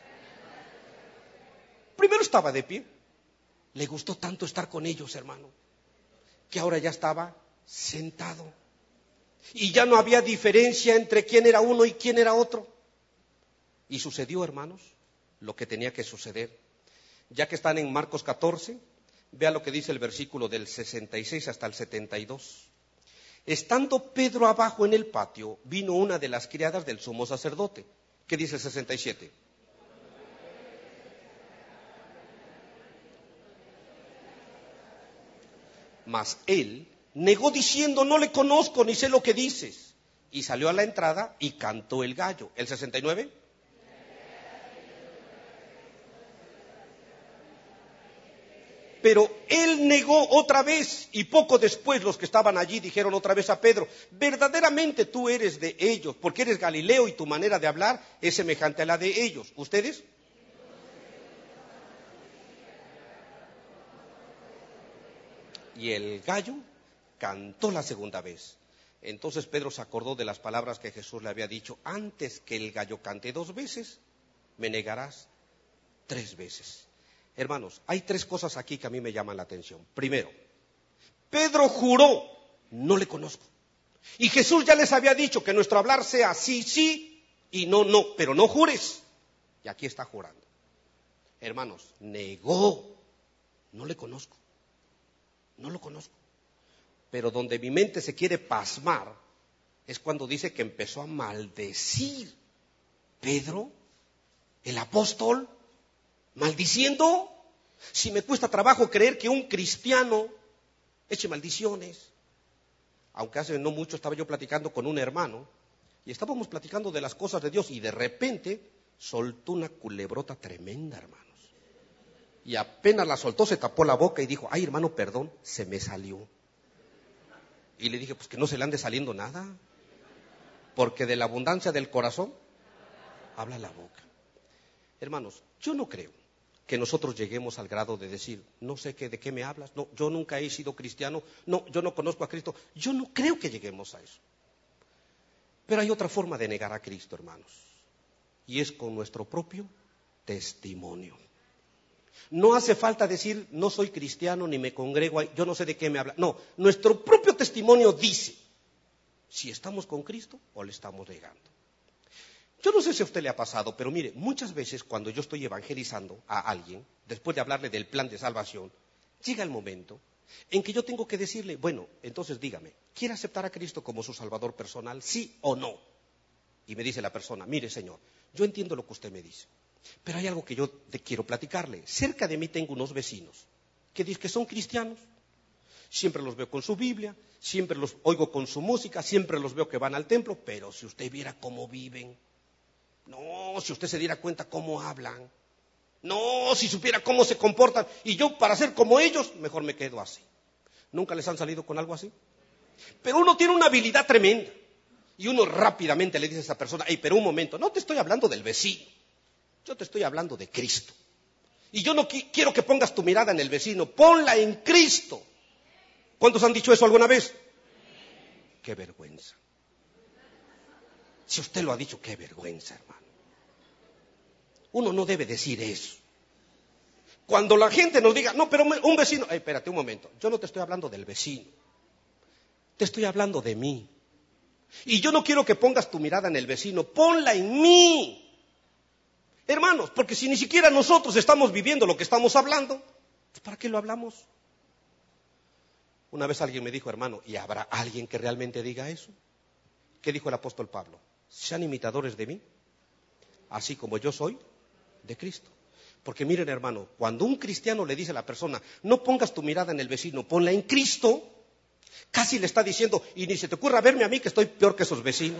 Primero estaba de pie. Le gustó tanto estar con ellos, hermano, que ahora ya estaba sentado. Y ya no había diferencia entre quién era uno y quién era otro. Y sucedió, hermanos, lo que tenía que suceder. Ya que están en Marcos catorce, vea lo que dice el versículo del sesenta y seis hasta el setenta y dos. Estando Pedro abajo en el patio, vino una de las criadas del sumo sacerdote. ¿Qué dice el sesenta y siete? Mas él negó diciendo, no le conozco ni sé lo que dices. Y salió a la entrada y cantó el gallo. ¿El sesenta y nueve? Pero él negó otra vez, y poco después los que estaban allí dijeron otra vez a Pedro, verdaderamente tú eres de ellos, porque eres Galileo y tu manera de hablar es semejante a la de ellos. ¿Ustedes? Y el gallo cantó la segunda vez. Entonces Pedro se acordó de las palabras que Jesús le había dicho, antes que el gallo cante dos veces, me negarás tres veces. Hermanos, hay tres cosas aquí que a mí me llaman la atención. Primero, Pedro juró, no le conozco. Y Jesús ya les había dicho que nuestro hablar sea sí, sí y no, no, pero no jures. Y aquí está jurando. Hermanos, negó, no le conozco, no lo conozco. Pero donde mi mente se quiere pasmar es cuando dice que empezó a maldecir. Pedro, el apóstol, maldiciendo. Si me cuesta trabajo creer que un cristiano eche maldiciones. Aunque hace no mucho estaba yo platicando con un hermano y estábamos platicando de las cosas de Dios y de repente soltó una culebrota tremenda, hermanos. Y apenas la soltó, se tapó la boca y dijo, ay hermano, perdón, se me salió. Y le dije, pues que no se le ande saliendo nada, porque de la abundancia del corazón habla la boca. Hermanos, yo no creo que nosotros lleguemos al grado de decir, no sé qué, de qué me hablas, no, yo nunca he sido cristiano, no, yo no conozco a Cristo. Yo no creo que lleguemos a eso. Pero hay otra forma de negar a Cristo, hermanos, y es con nuestro propio testimonio. No hace falta decir, no soy cristiano ni me congrego, yo no sé de qué me habla. No, nuestro propio testimonio dice si estamos con Cristo o le estamos negando. Yo no sé si a usted le ha pasado, pero mire, muchas veces cuando yo estoy evangelizando a alguien, después de hablarle del plan de salvación, llega el momento en que yo tengo que decirle, bueno, entonces dígame, ¿quiere aceptar a Cristo como su Salvador personal, sí o no? Y me dice la persona, mire señor, yo entiendo lo que usted me dice, pero hay algo que yo te quiero platicarle. Cerca de mí tengo unos vecinos que dicen que son cristianos. Siempre los veo con su Biblia, siempre los oigo con su música, siempre los veo que van al templo, pero si usted viera cómo viven, no, si usted se diera cuenta cómo hablan, no, si supiera cómo se comportan, y yo para ser como ellos, mejor me quedo así. ¿Nunca les han salido con algo así? Pero uno tiene una habilidad tremenda, y uno rápidamente le dice a esa persona, hey, pero un momento, no te estoy hablando del vecino, yo te estoy hablando de Cristo. Y yo no qui- quiero que pongas tu mirada en el vecino, ponla en Cristo. ¿Cuántos han dicho eso alguna vez? ¡Qué vergüenza! Si usted lo ha dicho, qué vergüenza, hermano. Uno no debe decir eso. Cuando la gente nos diga, no, pero un vecino, ay, espérate un momento, yo no te estoy hablando del vecino, te estoy hablando de mí. Y yo no quiero que pongas tu mirada en el vecino, ponla en mí. Hermanos, porque si ni siquiera nosotros estamos viviendo lo que estamos hablando, pues ¿para qué lo hablamos? Una vez alguien me dijo, hermano, ¿y habrá alguien que realmente diga eso? ¿Qué dijo el apóstol Pablo? Sean imitadores de mí, así como yo soy de Cristo. Porque miren, hermano, cuando un cristiano le dice a la persona, no pongas tu mirada en el vecino, ponla en Cristo, casi le está diciendo, y ni se te ocurra verme a mí que estoy peor que esos vecinos.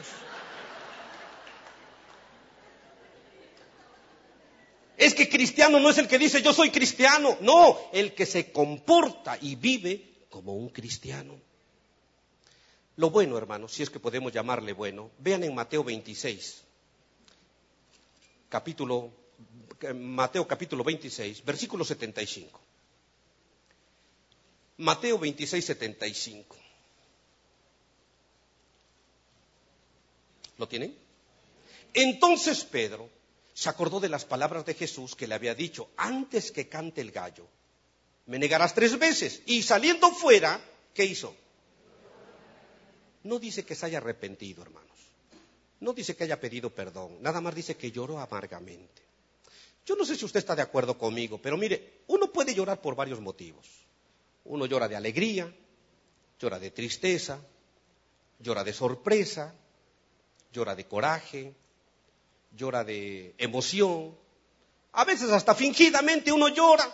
Es que cristiano no es el que dice yo soy cristiano, no, el que se comporta y vive como un cristiano. Lo bueno, hermanos, si es que podemos llamarle bueno, vean en Mateo veintiséis, capítulo, Mateo capítulo veintiséis, versículo setenta y cinco. Mateo veintiséis, setenta y cinco. ¿Lo tienen? Entonces Pedro se acordó de las palabras de Jesús que le había dicho, antes que cante el gallo, me negarás tres veces. Y saliendo fuera, ¿qué hizo? No dice que se haya arrepentido, hermanos. No dice que haya pedido perdón. Nada más dice que lloró amargamente. Yo no sé si usted está de acuerdo conmigo, pero mire, uno puede llorar por varios motivos. Uno llora de alegría, llora de tristeza, llora de sorpresa, llora de coraje, llora de emoción. A veces hasta fingidamente uno llora.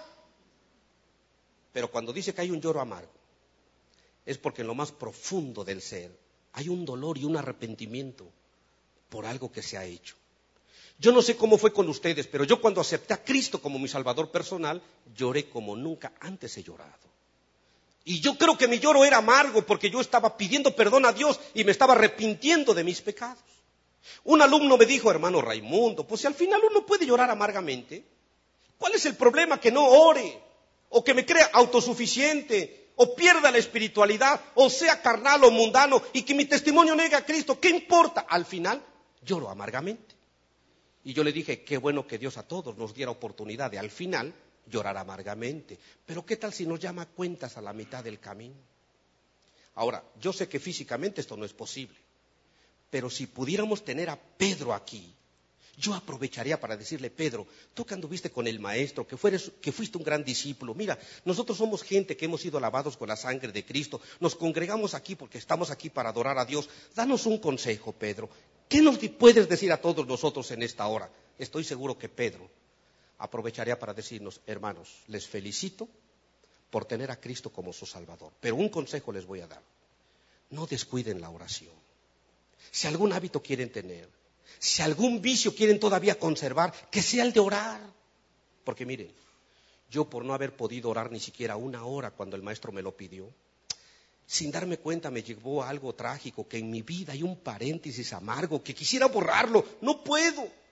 Pero cuando dice que hay un lloro amargo, es porque en lo más profundo del ser hay un dolor y un arrepentimiento por algo que se ha hecho. Yo no sé cómo fue con ustedes, pero yo cuando acepté a Cristo como mi Salvador personal, lloré como nunca antes he llorado. Y yo creo que mi lloro era amargo porque yo estaba pidiendo perdón a Dios y me estaba arrepintiendo de mis pecados. Un alumno me dijo, hermano Raimundo, pues si al final uno puede llorar amargamente, ¿cuál es el problema? Que no ore, o que me crea autosuficiente, o pierda la espiritualidad, o sea carnal o mundano, y que mi testimonio niegue a Cristo. ¿Qué importa? Al final lloro amargamente. Y yo le dije, qué bueno que Dios a todos nos diera oportunidad de al final llorar amargamente. Pero ¿qué tal si nos llama a cuentas a la mitad del camino? Ahora, yo sé que físicamente esto no es posible, pero si pudiéramos tener a Pedro aquí, yo aprovecharía para decirle, Pedro, tú que anduviste con el maestro, que, fueres, que fuiste un gran discípulo, mira, nosotros somos gente que hemos sido lavados con la sangre de Cristo, nos congregamos aquí porque estamos aquí para adorar a Dios. Danos un consejo, Pedro. ¿Qué nos puedes decir a todos nosotros en esta hora? Estoy seguro que Pedro aprovecharía para decirnos, hermanos, les felicito por tener a Cristo como su Salvador, pero un consejo les voy a dar. No descuiden la oración. Si algún hábito quieren tener, si algún vicio quieren todavía conservar, que sea el de orar. Porque miren, yo por no haber podido orar ni siquiera una hora cuando el maestro me lo pidió, sin darme cuenta me llevó a algo trágico, que en mi vida hay un paréntesis amargo, que quisiera borrarlo, no puedo.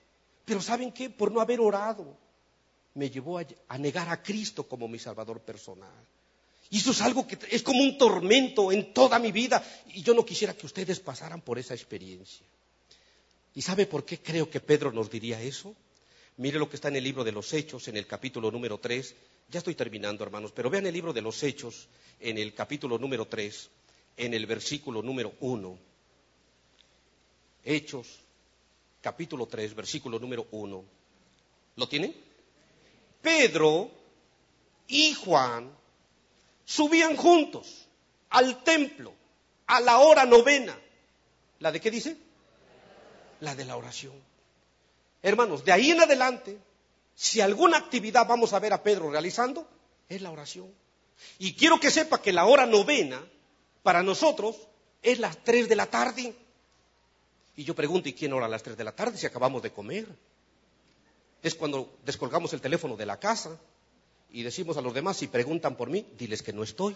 Pero ¿saben qué? Por no haber orado, me llevó a, a negar a Cristo como mi Salvador personal. Y eso es algo que es como un tormento en toda mi vida. Y yo no quisiera que ustedes pasaran por esa experiencia. ¿Y sabe por qué creo que Pedro nos diría eso? Mire lo que está en el libro de los Hechos, en el capítulo número tres. Ya estoy terminando, hermanos, pero vean el libro de los Hechos, en el capítulo número tres, en el versículo número uno. Hechos, capítulo tres, versículo número uno. ¿Lo tienen? Pedro y Juan subían juntos al templo a la hora novena. ¿La de qué dice? La de la oración. Hermanos, de ahí en adelante, si alguna actividad vamos a ver a Pedro realizando, es la oración. Y quiero que sepa que la hora novena, para nosotros, es las tres de la tarde. Y yo pregunto, ¿y quién ora a las tres de la tarde si acabamos de comer? Es cuando descolgamos el teléfono de la casa y decimos a los demás, si preguntan por mí, diles que no estoy.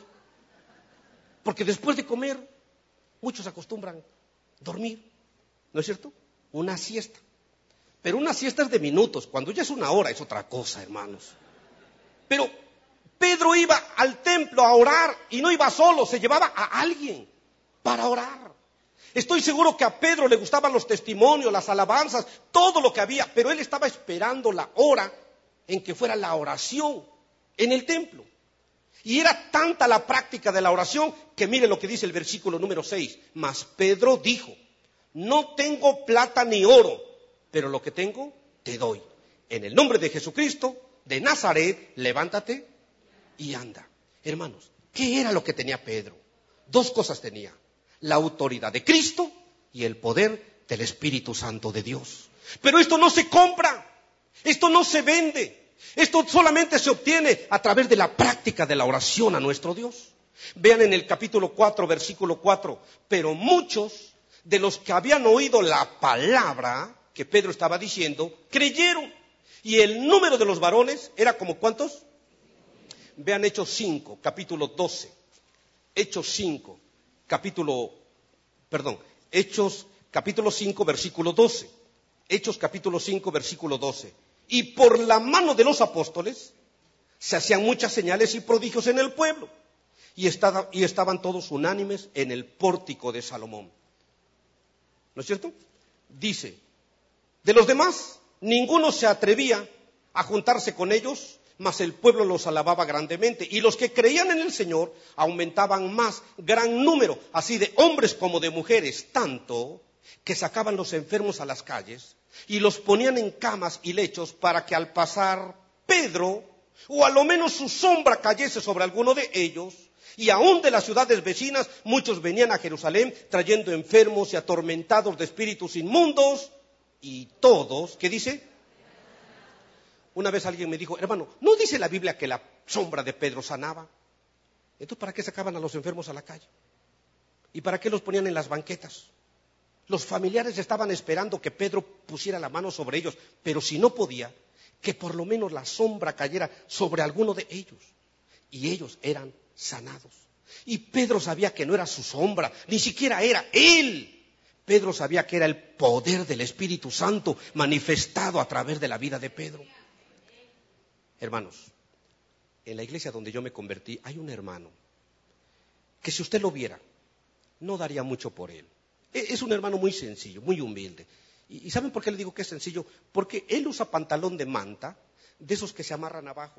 Porque después de comer, muchos acostumbran dormir, ¿no es cierto? Una siesta. Pero una siesta es de minutos, cuando ya es una hora es otra cosa, hermanos. Pero Pedro iba al templo a orar y no iba solo, se llevaba a alguien para orar. Estoy seguro que a Pedro le gustaban los testimonios, las alabanzas, todo lo que había, pero él estaba esperando la hora en que fuera la oración en el templo. Y era tanta la práctica de la oración que mire lo que dice el versículo número seis. Mas Pedro dijo, no tengo plata ni oro, pero lo que tengo te doy. En el nombre de Jesucristo de Nazaret, levántate y anda. Hermanos, ¿qué era lo que tenía Pedro? Dos cosas tenía. La autoridad de Cristo y el poder del Espíritu Santo de Dios. Pero esto no se compra, esto no se vende, esto solamente se obtiene a través de la práctica de la oración a nuestro Dios. Vean en el capítulo cuatro, versículo cuatro, pero muchos de los que habían oído la palabra que Pedro estaba diciendo, creyeron. Y el número de los varones era como ¿cuántos? Vean Hechos cinco, capítulo doce. Hechos cinco. Capítulo, perdón, Hechos capítulo cinco, versículo doce. Hechos capítulo cinco, versículo doce. Y por la mano de los apóstoles se hacían muchas señales y prodigios en el pueblo. Y, estaba, y estaban todos unánimes en el pórtico de Salomón. ¿No es cierto? Dice, de los demás, ninguno se atrevía a juntarse con ellos, mas el pueblo los alababa grandemente. Y los que creían en el Señor aumentaban más, gran número, así de hombres como de mujeres, tanto que sacaban los enfermos a las calles y los ponían en camas y lechos para que al pasar Pedro, o a lo menos su sombra cayese sobre alguno de ellos, y aún de las ciudades vecinas, muchos venían a Jerusalén trayendo enfermos y atormentados de espíritus inmundos, y todos, ¿qué dice? Una vez alguien me dijo, hermano, ¿no dice la Biblia que la sombra de Pedro sanaba? Entonces, ¿para qué sacaban a los enfermos a la calle? ¿Y para qué los ponían en las banquetas? Los familiares estaban esperando que Pedro pusiera la mano sobre ellos, pero si no podía, que por lo menos la sombra cayera sobre alguno de ellos. Y ellos eran sanados. Y Pedro sabía que no era su sombra, ni siquiera era él. Pedro sabía que era el poder del Espíritu Santo manifestado a través de la vida de Pedro. Hermanos, en la iglesia donde yo me convertí hay un hermano que si usted lo viera, no daría mucho por él. Es un hermano muy sencillo, muy humilde. ¿Y saben por qué le digo que es sencillo? Porque él usa pantalón de manta, de esos que se amarran abajo.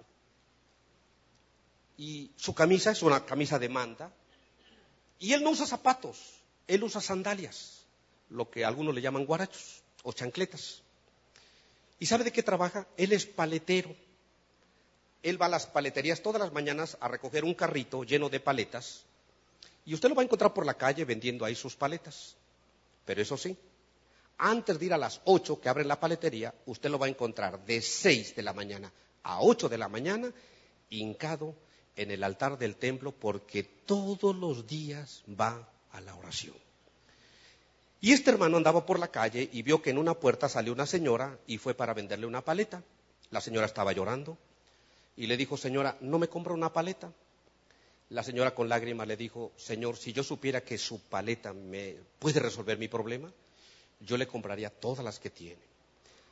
Y su camisa es una camisa de manta. Y él no usa zapatos, él usa sandalias, lo que algunos le llaman guarachos o chancletas. ¿Y sabe de qué trabaja? Él es paletero. Él va a las paleterías todas las mañanas a recoger un carrito lleno de paletas. Y usted lo va a encontrar por la calle vendiendo ahí sus paletas. Pero eso sí, antes de ir a las ocho que abren la paletería, usted lo va a encontrar de seis de la mañana a ocho de la mañana, hincado en el altar del templo, porque todos los días va a la oración. Y este hermano andaba por la calle y vio que en una puerta salió una señora y fue para venderle una paleta. La señora estaba llorando y le dijo, señora, ¿no me compra una paleta? La señora con lágrimas le dijo, señor, si yo supiera que su paleta me puede resolver mi problema, yo le compraría todas las que tiene.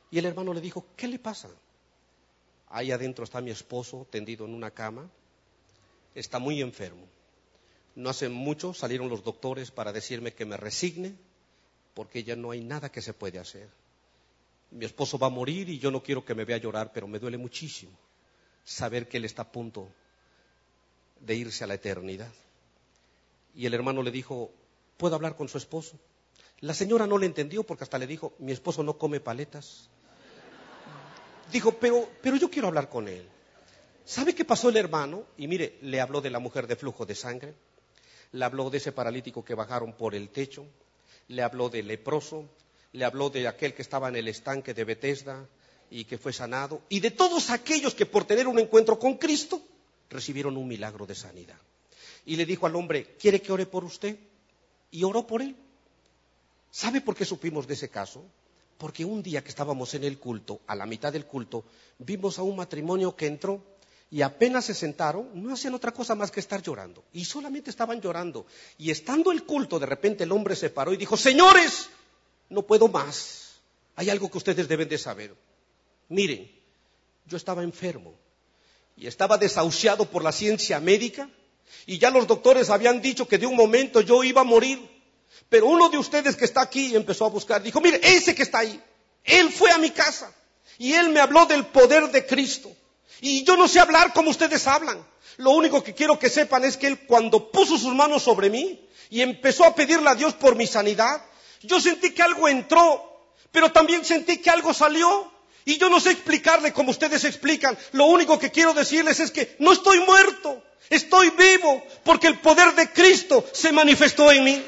Y el hermano le dijo, ¿qué le pasa? Ahí adentro está mi esposo tendido en una cama, está muy enfermo. No hace mucho salieron los doctores para decirme que me resigne, porque ya no hay nada que se puede hacer. Mi esposo va a morir y yo no quiero que me vea llorar, pero me duele muchísimo saber que él está a punto de irse a la eternidad. Y el hermano le dijo, ¿puedo hablar con su esposo? La señora no le entendió porque hasta le dijo, mi esposo no come paletas. Dijo, pero, pero yo quiero hablar con él. ¿Sabe qué pasó el hermano? Y mire, le habló de la mujer de flujo de sangre, le habló de ese paralítico que bajaron por el techo, le habló del leproso, le habló de aquel que estaba en el estanque de Betesda y que fue sanado, y de todos aquellos que por tener un encuentro con Cristo recibieron un milagro de sanidad. Y le dijo al hombre, ¿quiere que ore por usted? Y oró por él. ¿Sabe por qué supimos de ese caso? Porque un día que estábamos en el culto, a la mitad del culto, vimos a un matrimonio que entró y apenas se sentaron, no hacían otra cosa más que estar llorando. Y solamente estaban llorando. Y estando el culto, de repente el hombre se paró y dijo, señores, no puedo más. Hay algo que ustedes deben de saber. Miren, yo estaba enfermo y estaba desahuciado por la ciencia médica y ya los doctores habían dicho que de un momento yo iba a morir. Pero uno de ustedes que está aquí empezó a buscar, dijo, mire, ese que está ahí, él fue a mi casa y él me habló del poder de Cristo. Y yo no sé hablar como ustedes hablan. Lo único que quiero que sepan es que él cuando puso sus manos sobre mí y empezó a pedirle a Dios por mi sanidad, yo sentí que algo entró, pero también sentí que algo salió. Y yo no sé explicarle como ustedes explican. Lo único que quiero decirles es que no estoy muerto, estoy vivo, porque el poder de Cristo se manifestó en mí.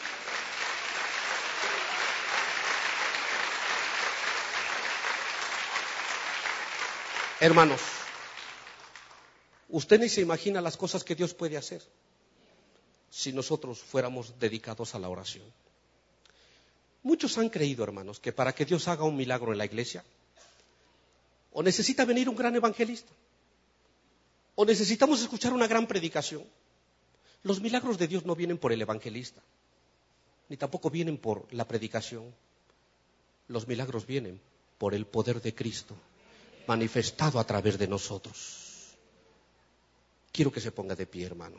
Hermanos, usted ni se imagina las cosas que Dios puede hacer si nosotros fuéramos dedicados a la oración. Muchos han creído, hermanos, que para que Dios haga un milagro en la iglesia, o necesita venir un gran evangelista, o necesitamos escuchar una gran predicación. Los milagros de Dios no vienen por el evangelista, ni tampoco vienen por la predicación. Los milagros vienen por el poder de Cristo manifestado a través de nosotros. Quiero que se ponga de pie, hermano.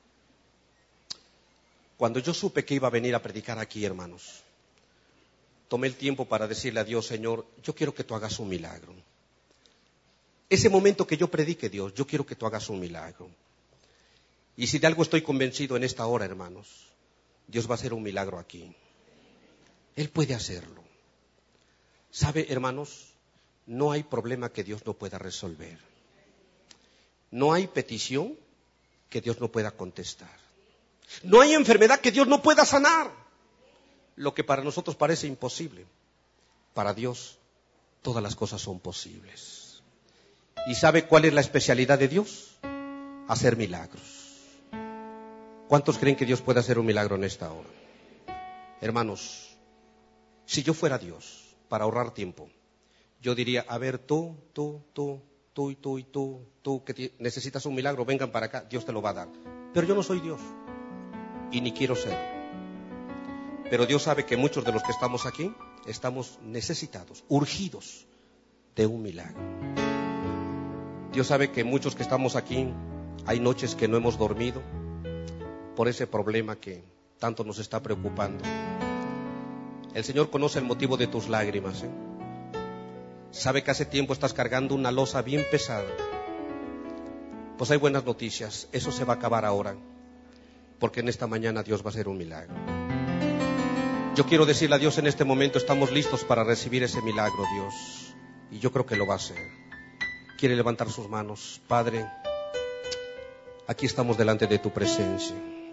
Cuando yo supe que iba a venir a predicar aquí, hermanos, tomé el tiempo para decirle a Dios, Señor, yo quiero que tú hagas un milagro. Ese momento que yo predique, Dios, yo quiero que tú hagas un milagro. Y si de algo estoy convencido en esta hora, hermanos, Dios va a hacer un milagro aquí. Él puede hacerlo. ¿Sabe, hermanos? No hay problema que Dios no pueda resolver. No hay petición que Dios no pueda contestar. No hay enfermedad que Dios no pueda sanar. Lo que para nosotros parece imposible, para Dios todas las cosas son posibles. ¿Y sabe cuál es la especialidad de Dios? Hacer milagros. ¿Cuántos creen que Dios puede hacer un milagro en esta hora? Hermanos, si yo fuera Dios, para ahorrar tiempo, yo diría, a ver, tú, tú, tú, tú y tú y tú, tú que necesitas un milagro, vengan para acá, Dios te lo va a dar. Pero yo no soy Dios y ni quiero ser. Pero Dios sabe que muchos de los que estamos aquí estamos necesitados, urgidos de un milagro. Dios sabe que muchos que estamos aquí hay noches que no hemos dormido por ese problema que tanto nos está preocupando. El Señor conoce el motivo de tus lágrimas, ¿eh? Sabe que hace tiempo estás cargando una losa bien pesada. Pues hay buenas noticias, eso se va a acabar ahora, porque en esta mañana Dios va a hacer un milagro. Yo quiero decirle a Dios en este momento, estamos listos para recibir ese milagro, Dios, y yo creo que lo va a hacer. Quiere levantar sus manos. Padre, aquí estamos delante de tu presencia.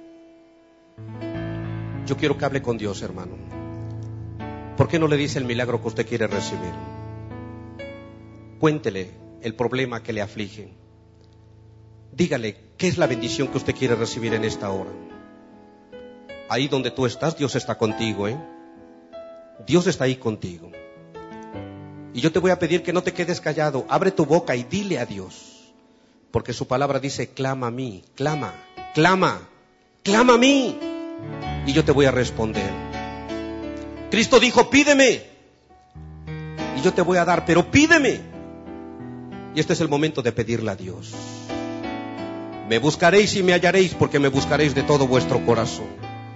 Yo quiero que hable con Dios, hermano. ¿Por qué no le dice el milagro que usted quiere recibir? Cuéntele el problema que le aflige. Dígale qué es la bendición que usted quiere recibir en esta hora. Ahí donde tú estás, Dios está contigo, ¿eh? Dios está ahí contigo. Y yo te voy a pedir que no te quedes callado. Abre tu boca y dile a Dios. Porque su palabra dice, clama a mí, clama, clama, clama a mí. Y yo te voy a responder. Cristo dijo, pídeme y yo te voy a dar, pero pídeme. Y este es el momento de pedirle a Dios. Me buscaréis y me hallaréis, porque me buscaréis de todo vuestro corazón.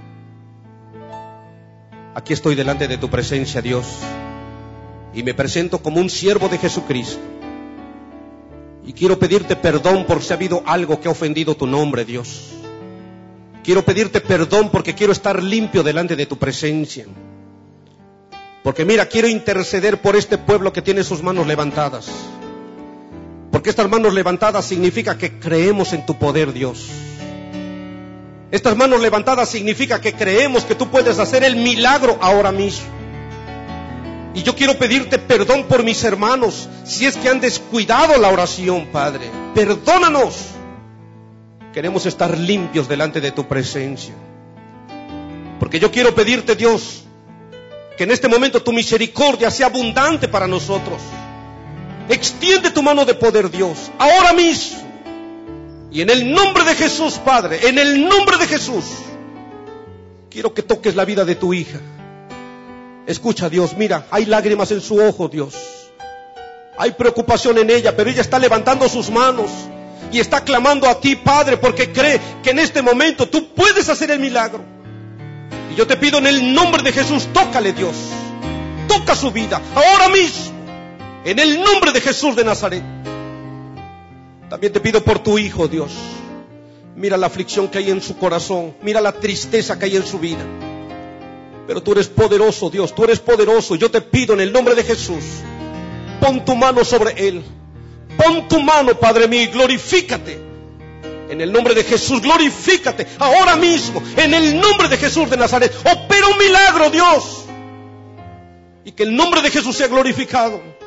Aquí estoy delante de tu presencia, Dios, y me presento como un siervo de Jesucristo. Y quiero pedirte perdón por si ha habido algo que ha ofendido tu nombre, Dios. Quiero pedirte perdón porque quiero estar limpio delante de tu presencia. Porque mira, quiero interceder por este pueblo que tiene sus manos levantadas. Porque estas manos levantadas significa que creemos en tu poder, Dios. Estas manos levantadas significa que creemos que tú puedes hacer el milagro ahora mismo. Y yo quiero pedirte perdón por mis hermanos, si es que han descuidado la oración, Padre. Perdónanos. Queremos estar limpios delante de tu presencia. Porque yo quiero pedirte, Dios, que en este momento tu misericordia sea abundante para nosotros. Extiende tu mano de poder, Dios, ahora mismo. Y en el nombre de Jesús, Padre, en el nombre de Jesús, quiero que toques la vida de tu hija. Escucha, Dios, mira, hay lágrimas en su ojo, Dios. Hay preocupación en ella, pero ella está levantando sus manos y está clamando a ti, Padre, porque cree que en este momento tú puedes hacer el milagro. Y yo te pido en el nombre de Jesús, tócale, Dios. Toca su vida, ahora mismo. En el nombre de Jesús de Nazaret. También te pido por tu hijo, Dios. Mira la aflicción que hay en su corazón. Mira la tristeza que hay en su vida. Pero tú eres poderoso, Dios. Tú eres poderoso. Yo te pido en el nombre de Jesús. Pon tu mano sobre él. Pon tu mano, Padre mío, y glorifícate. En el nombre de Jesús, glorifícate. Ahora mismo, en el nombre de Jesús de Nazaret. Opera un milagro, Dios. Y que el nombre de Jesús sea glorificado.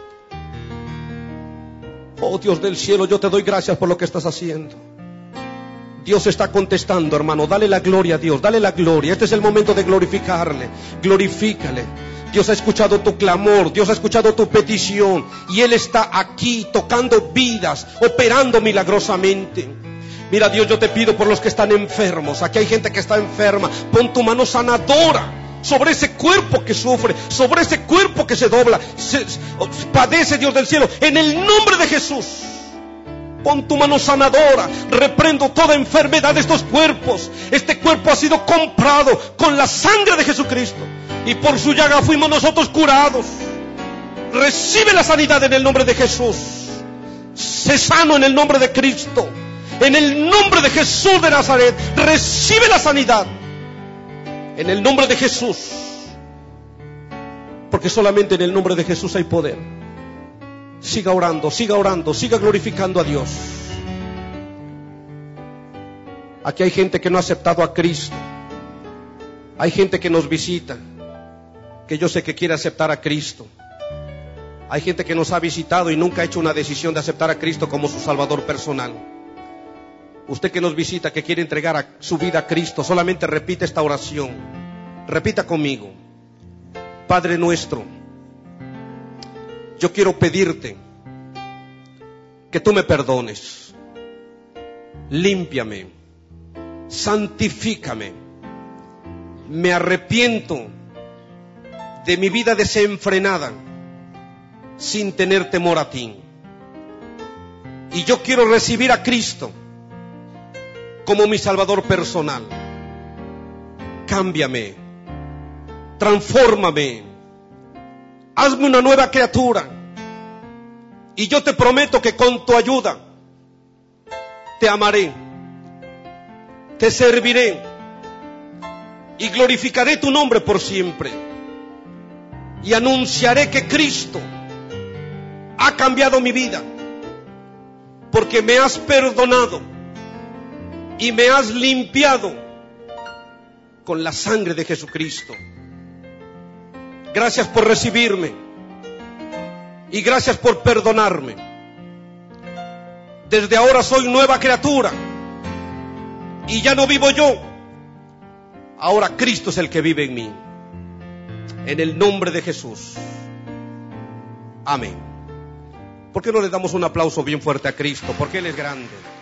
Oh Dios del cielo, yo te doy gracias por lo que estás haciendo. Dios está contestando, hermano. Dale la gloria a Dios, dale la gloria. Este es el momento de glorificarle. Glorifícale. Dios ha escuchado tu clamor, Dios ha escuchado tu petición. Y Él está aquí tocando vidas, operando milagrosamente. Mira, Dios, yo te pido por los que están enfermos. Aquí hay gente que está enferma. Pon tu mano sanadora sobre ese cuerpo que sufre, sobre ese cuerpo que se dobla, se, padece, Dios del cielo, en el nombre de Jesús. Pon tu mano sanadora. Reprendo toda enfermedad de estos cuerpos. Este cuerpo ha sido comprado con la sangre de Jesucristo, y por su llaga fuimos nosotros curados. Recibe la sanidad en el nombre de Jesús. Sé sano en el nombre de Cristo. En el nombre de Jesús de Nazaret, recibe la sanidad. En el nombre de Jesús. Porque solamente en el nombre de Jesús hay poder. Siga orando, siga orando, siga glorificando a Dios. Aquí hay gente que no ha aceptado a Cristo. Hay gente que nos visita, que yo sé que quiere aceptar a Cristo. Hay gente que nos ha visitado y nunca ha hecho una decisión de aceptar a Cristo como su Salvador personal. Usted que nos visita, que quiere entregar a su vida a Cristo, solamente repite esta oración. Repita conmigo. Padre nuestro, yo quiero pedirte que tú me perdones. Límpiame, santifícame. Me arrepiento de mi vida desenfrenada, sin tener temor a ti. Y yo quiero recibir a Cristo como mi Salvador personal. Cámbiame, transfórmame, hazme una nueva criatura. Y yo te prometo que con tu ayuda te amaré, te serviré y glorificaré tu nombre por siempre. Y anunciaré que Cristo ha cambiado mi vida, porque me has perdonado y me has limpiado con la sangre de Jesucristo. Gracias por recibirme y gracias por perdonarme. Desde ahora soy nueva criatura y ya no vivo yo. Ahora Cristo es el que vive en mí. En el nombre de Jesús. Amén. ¿Por qué no le damos un aplauso bien fuerte a Cristo? Porque Él es grande.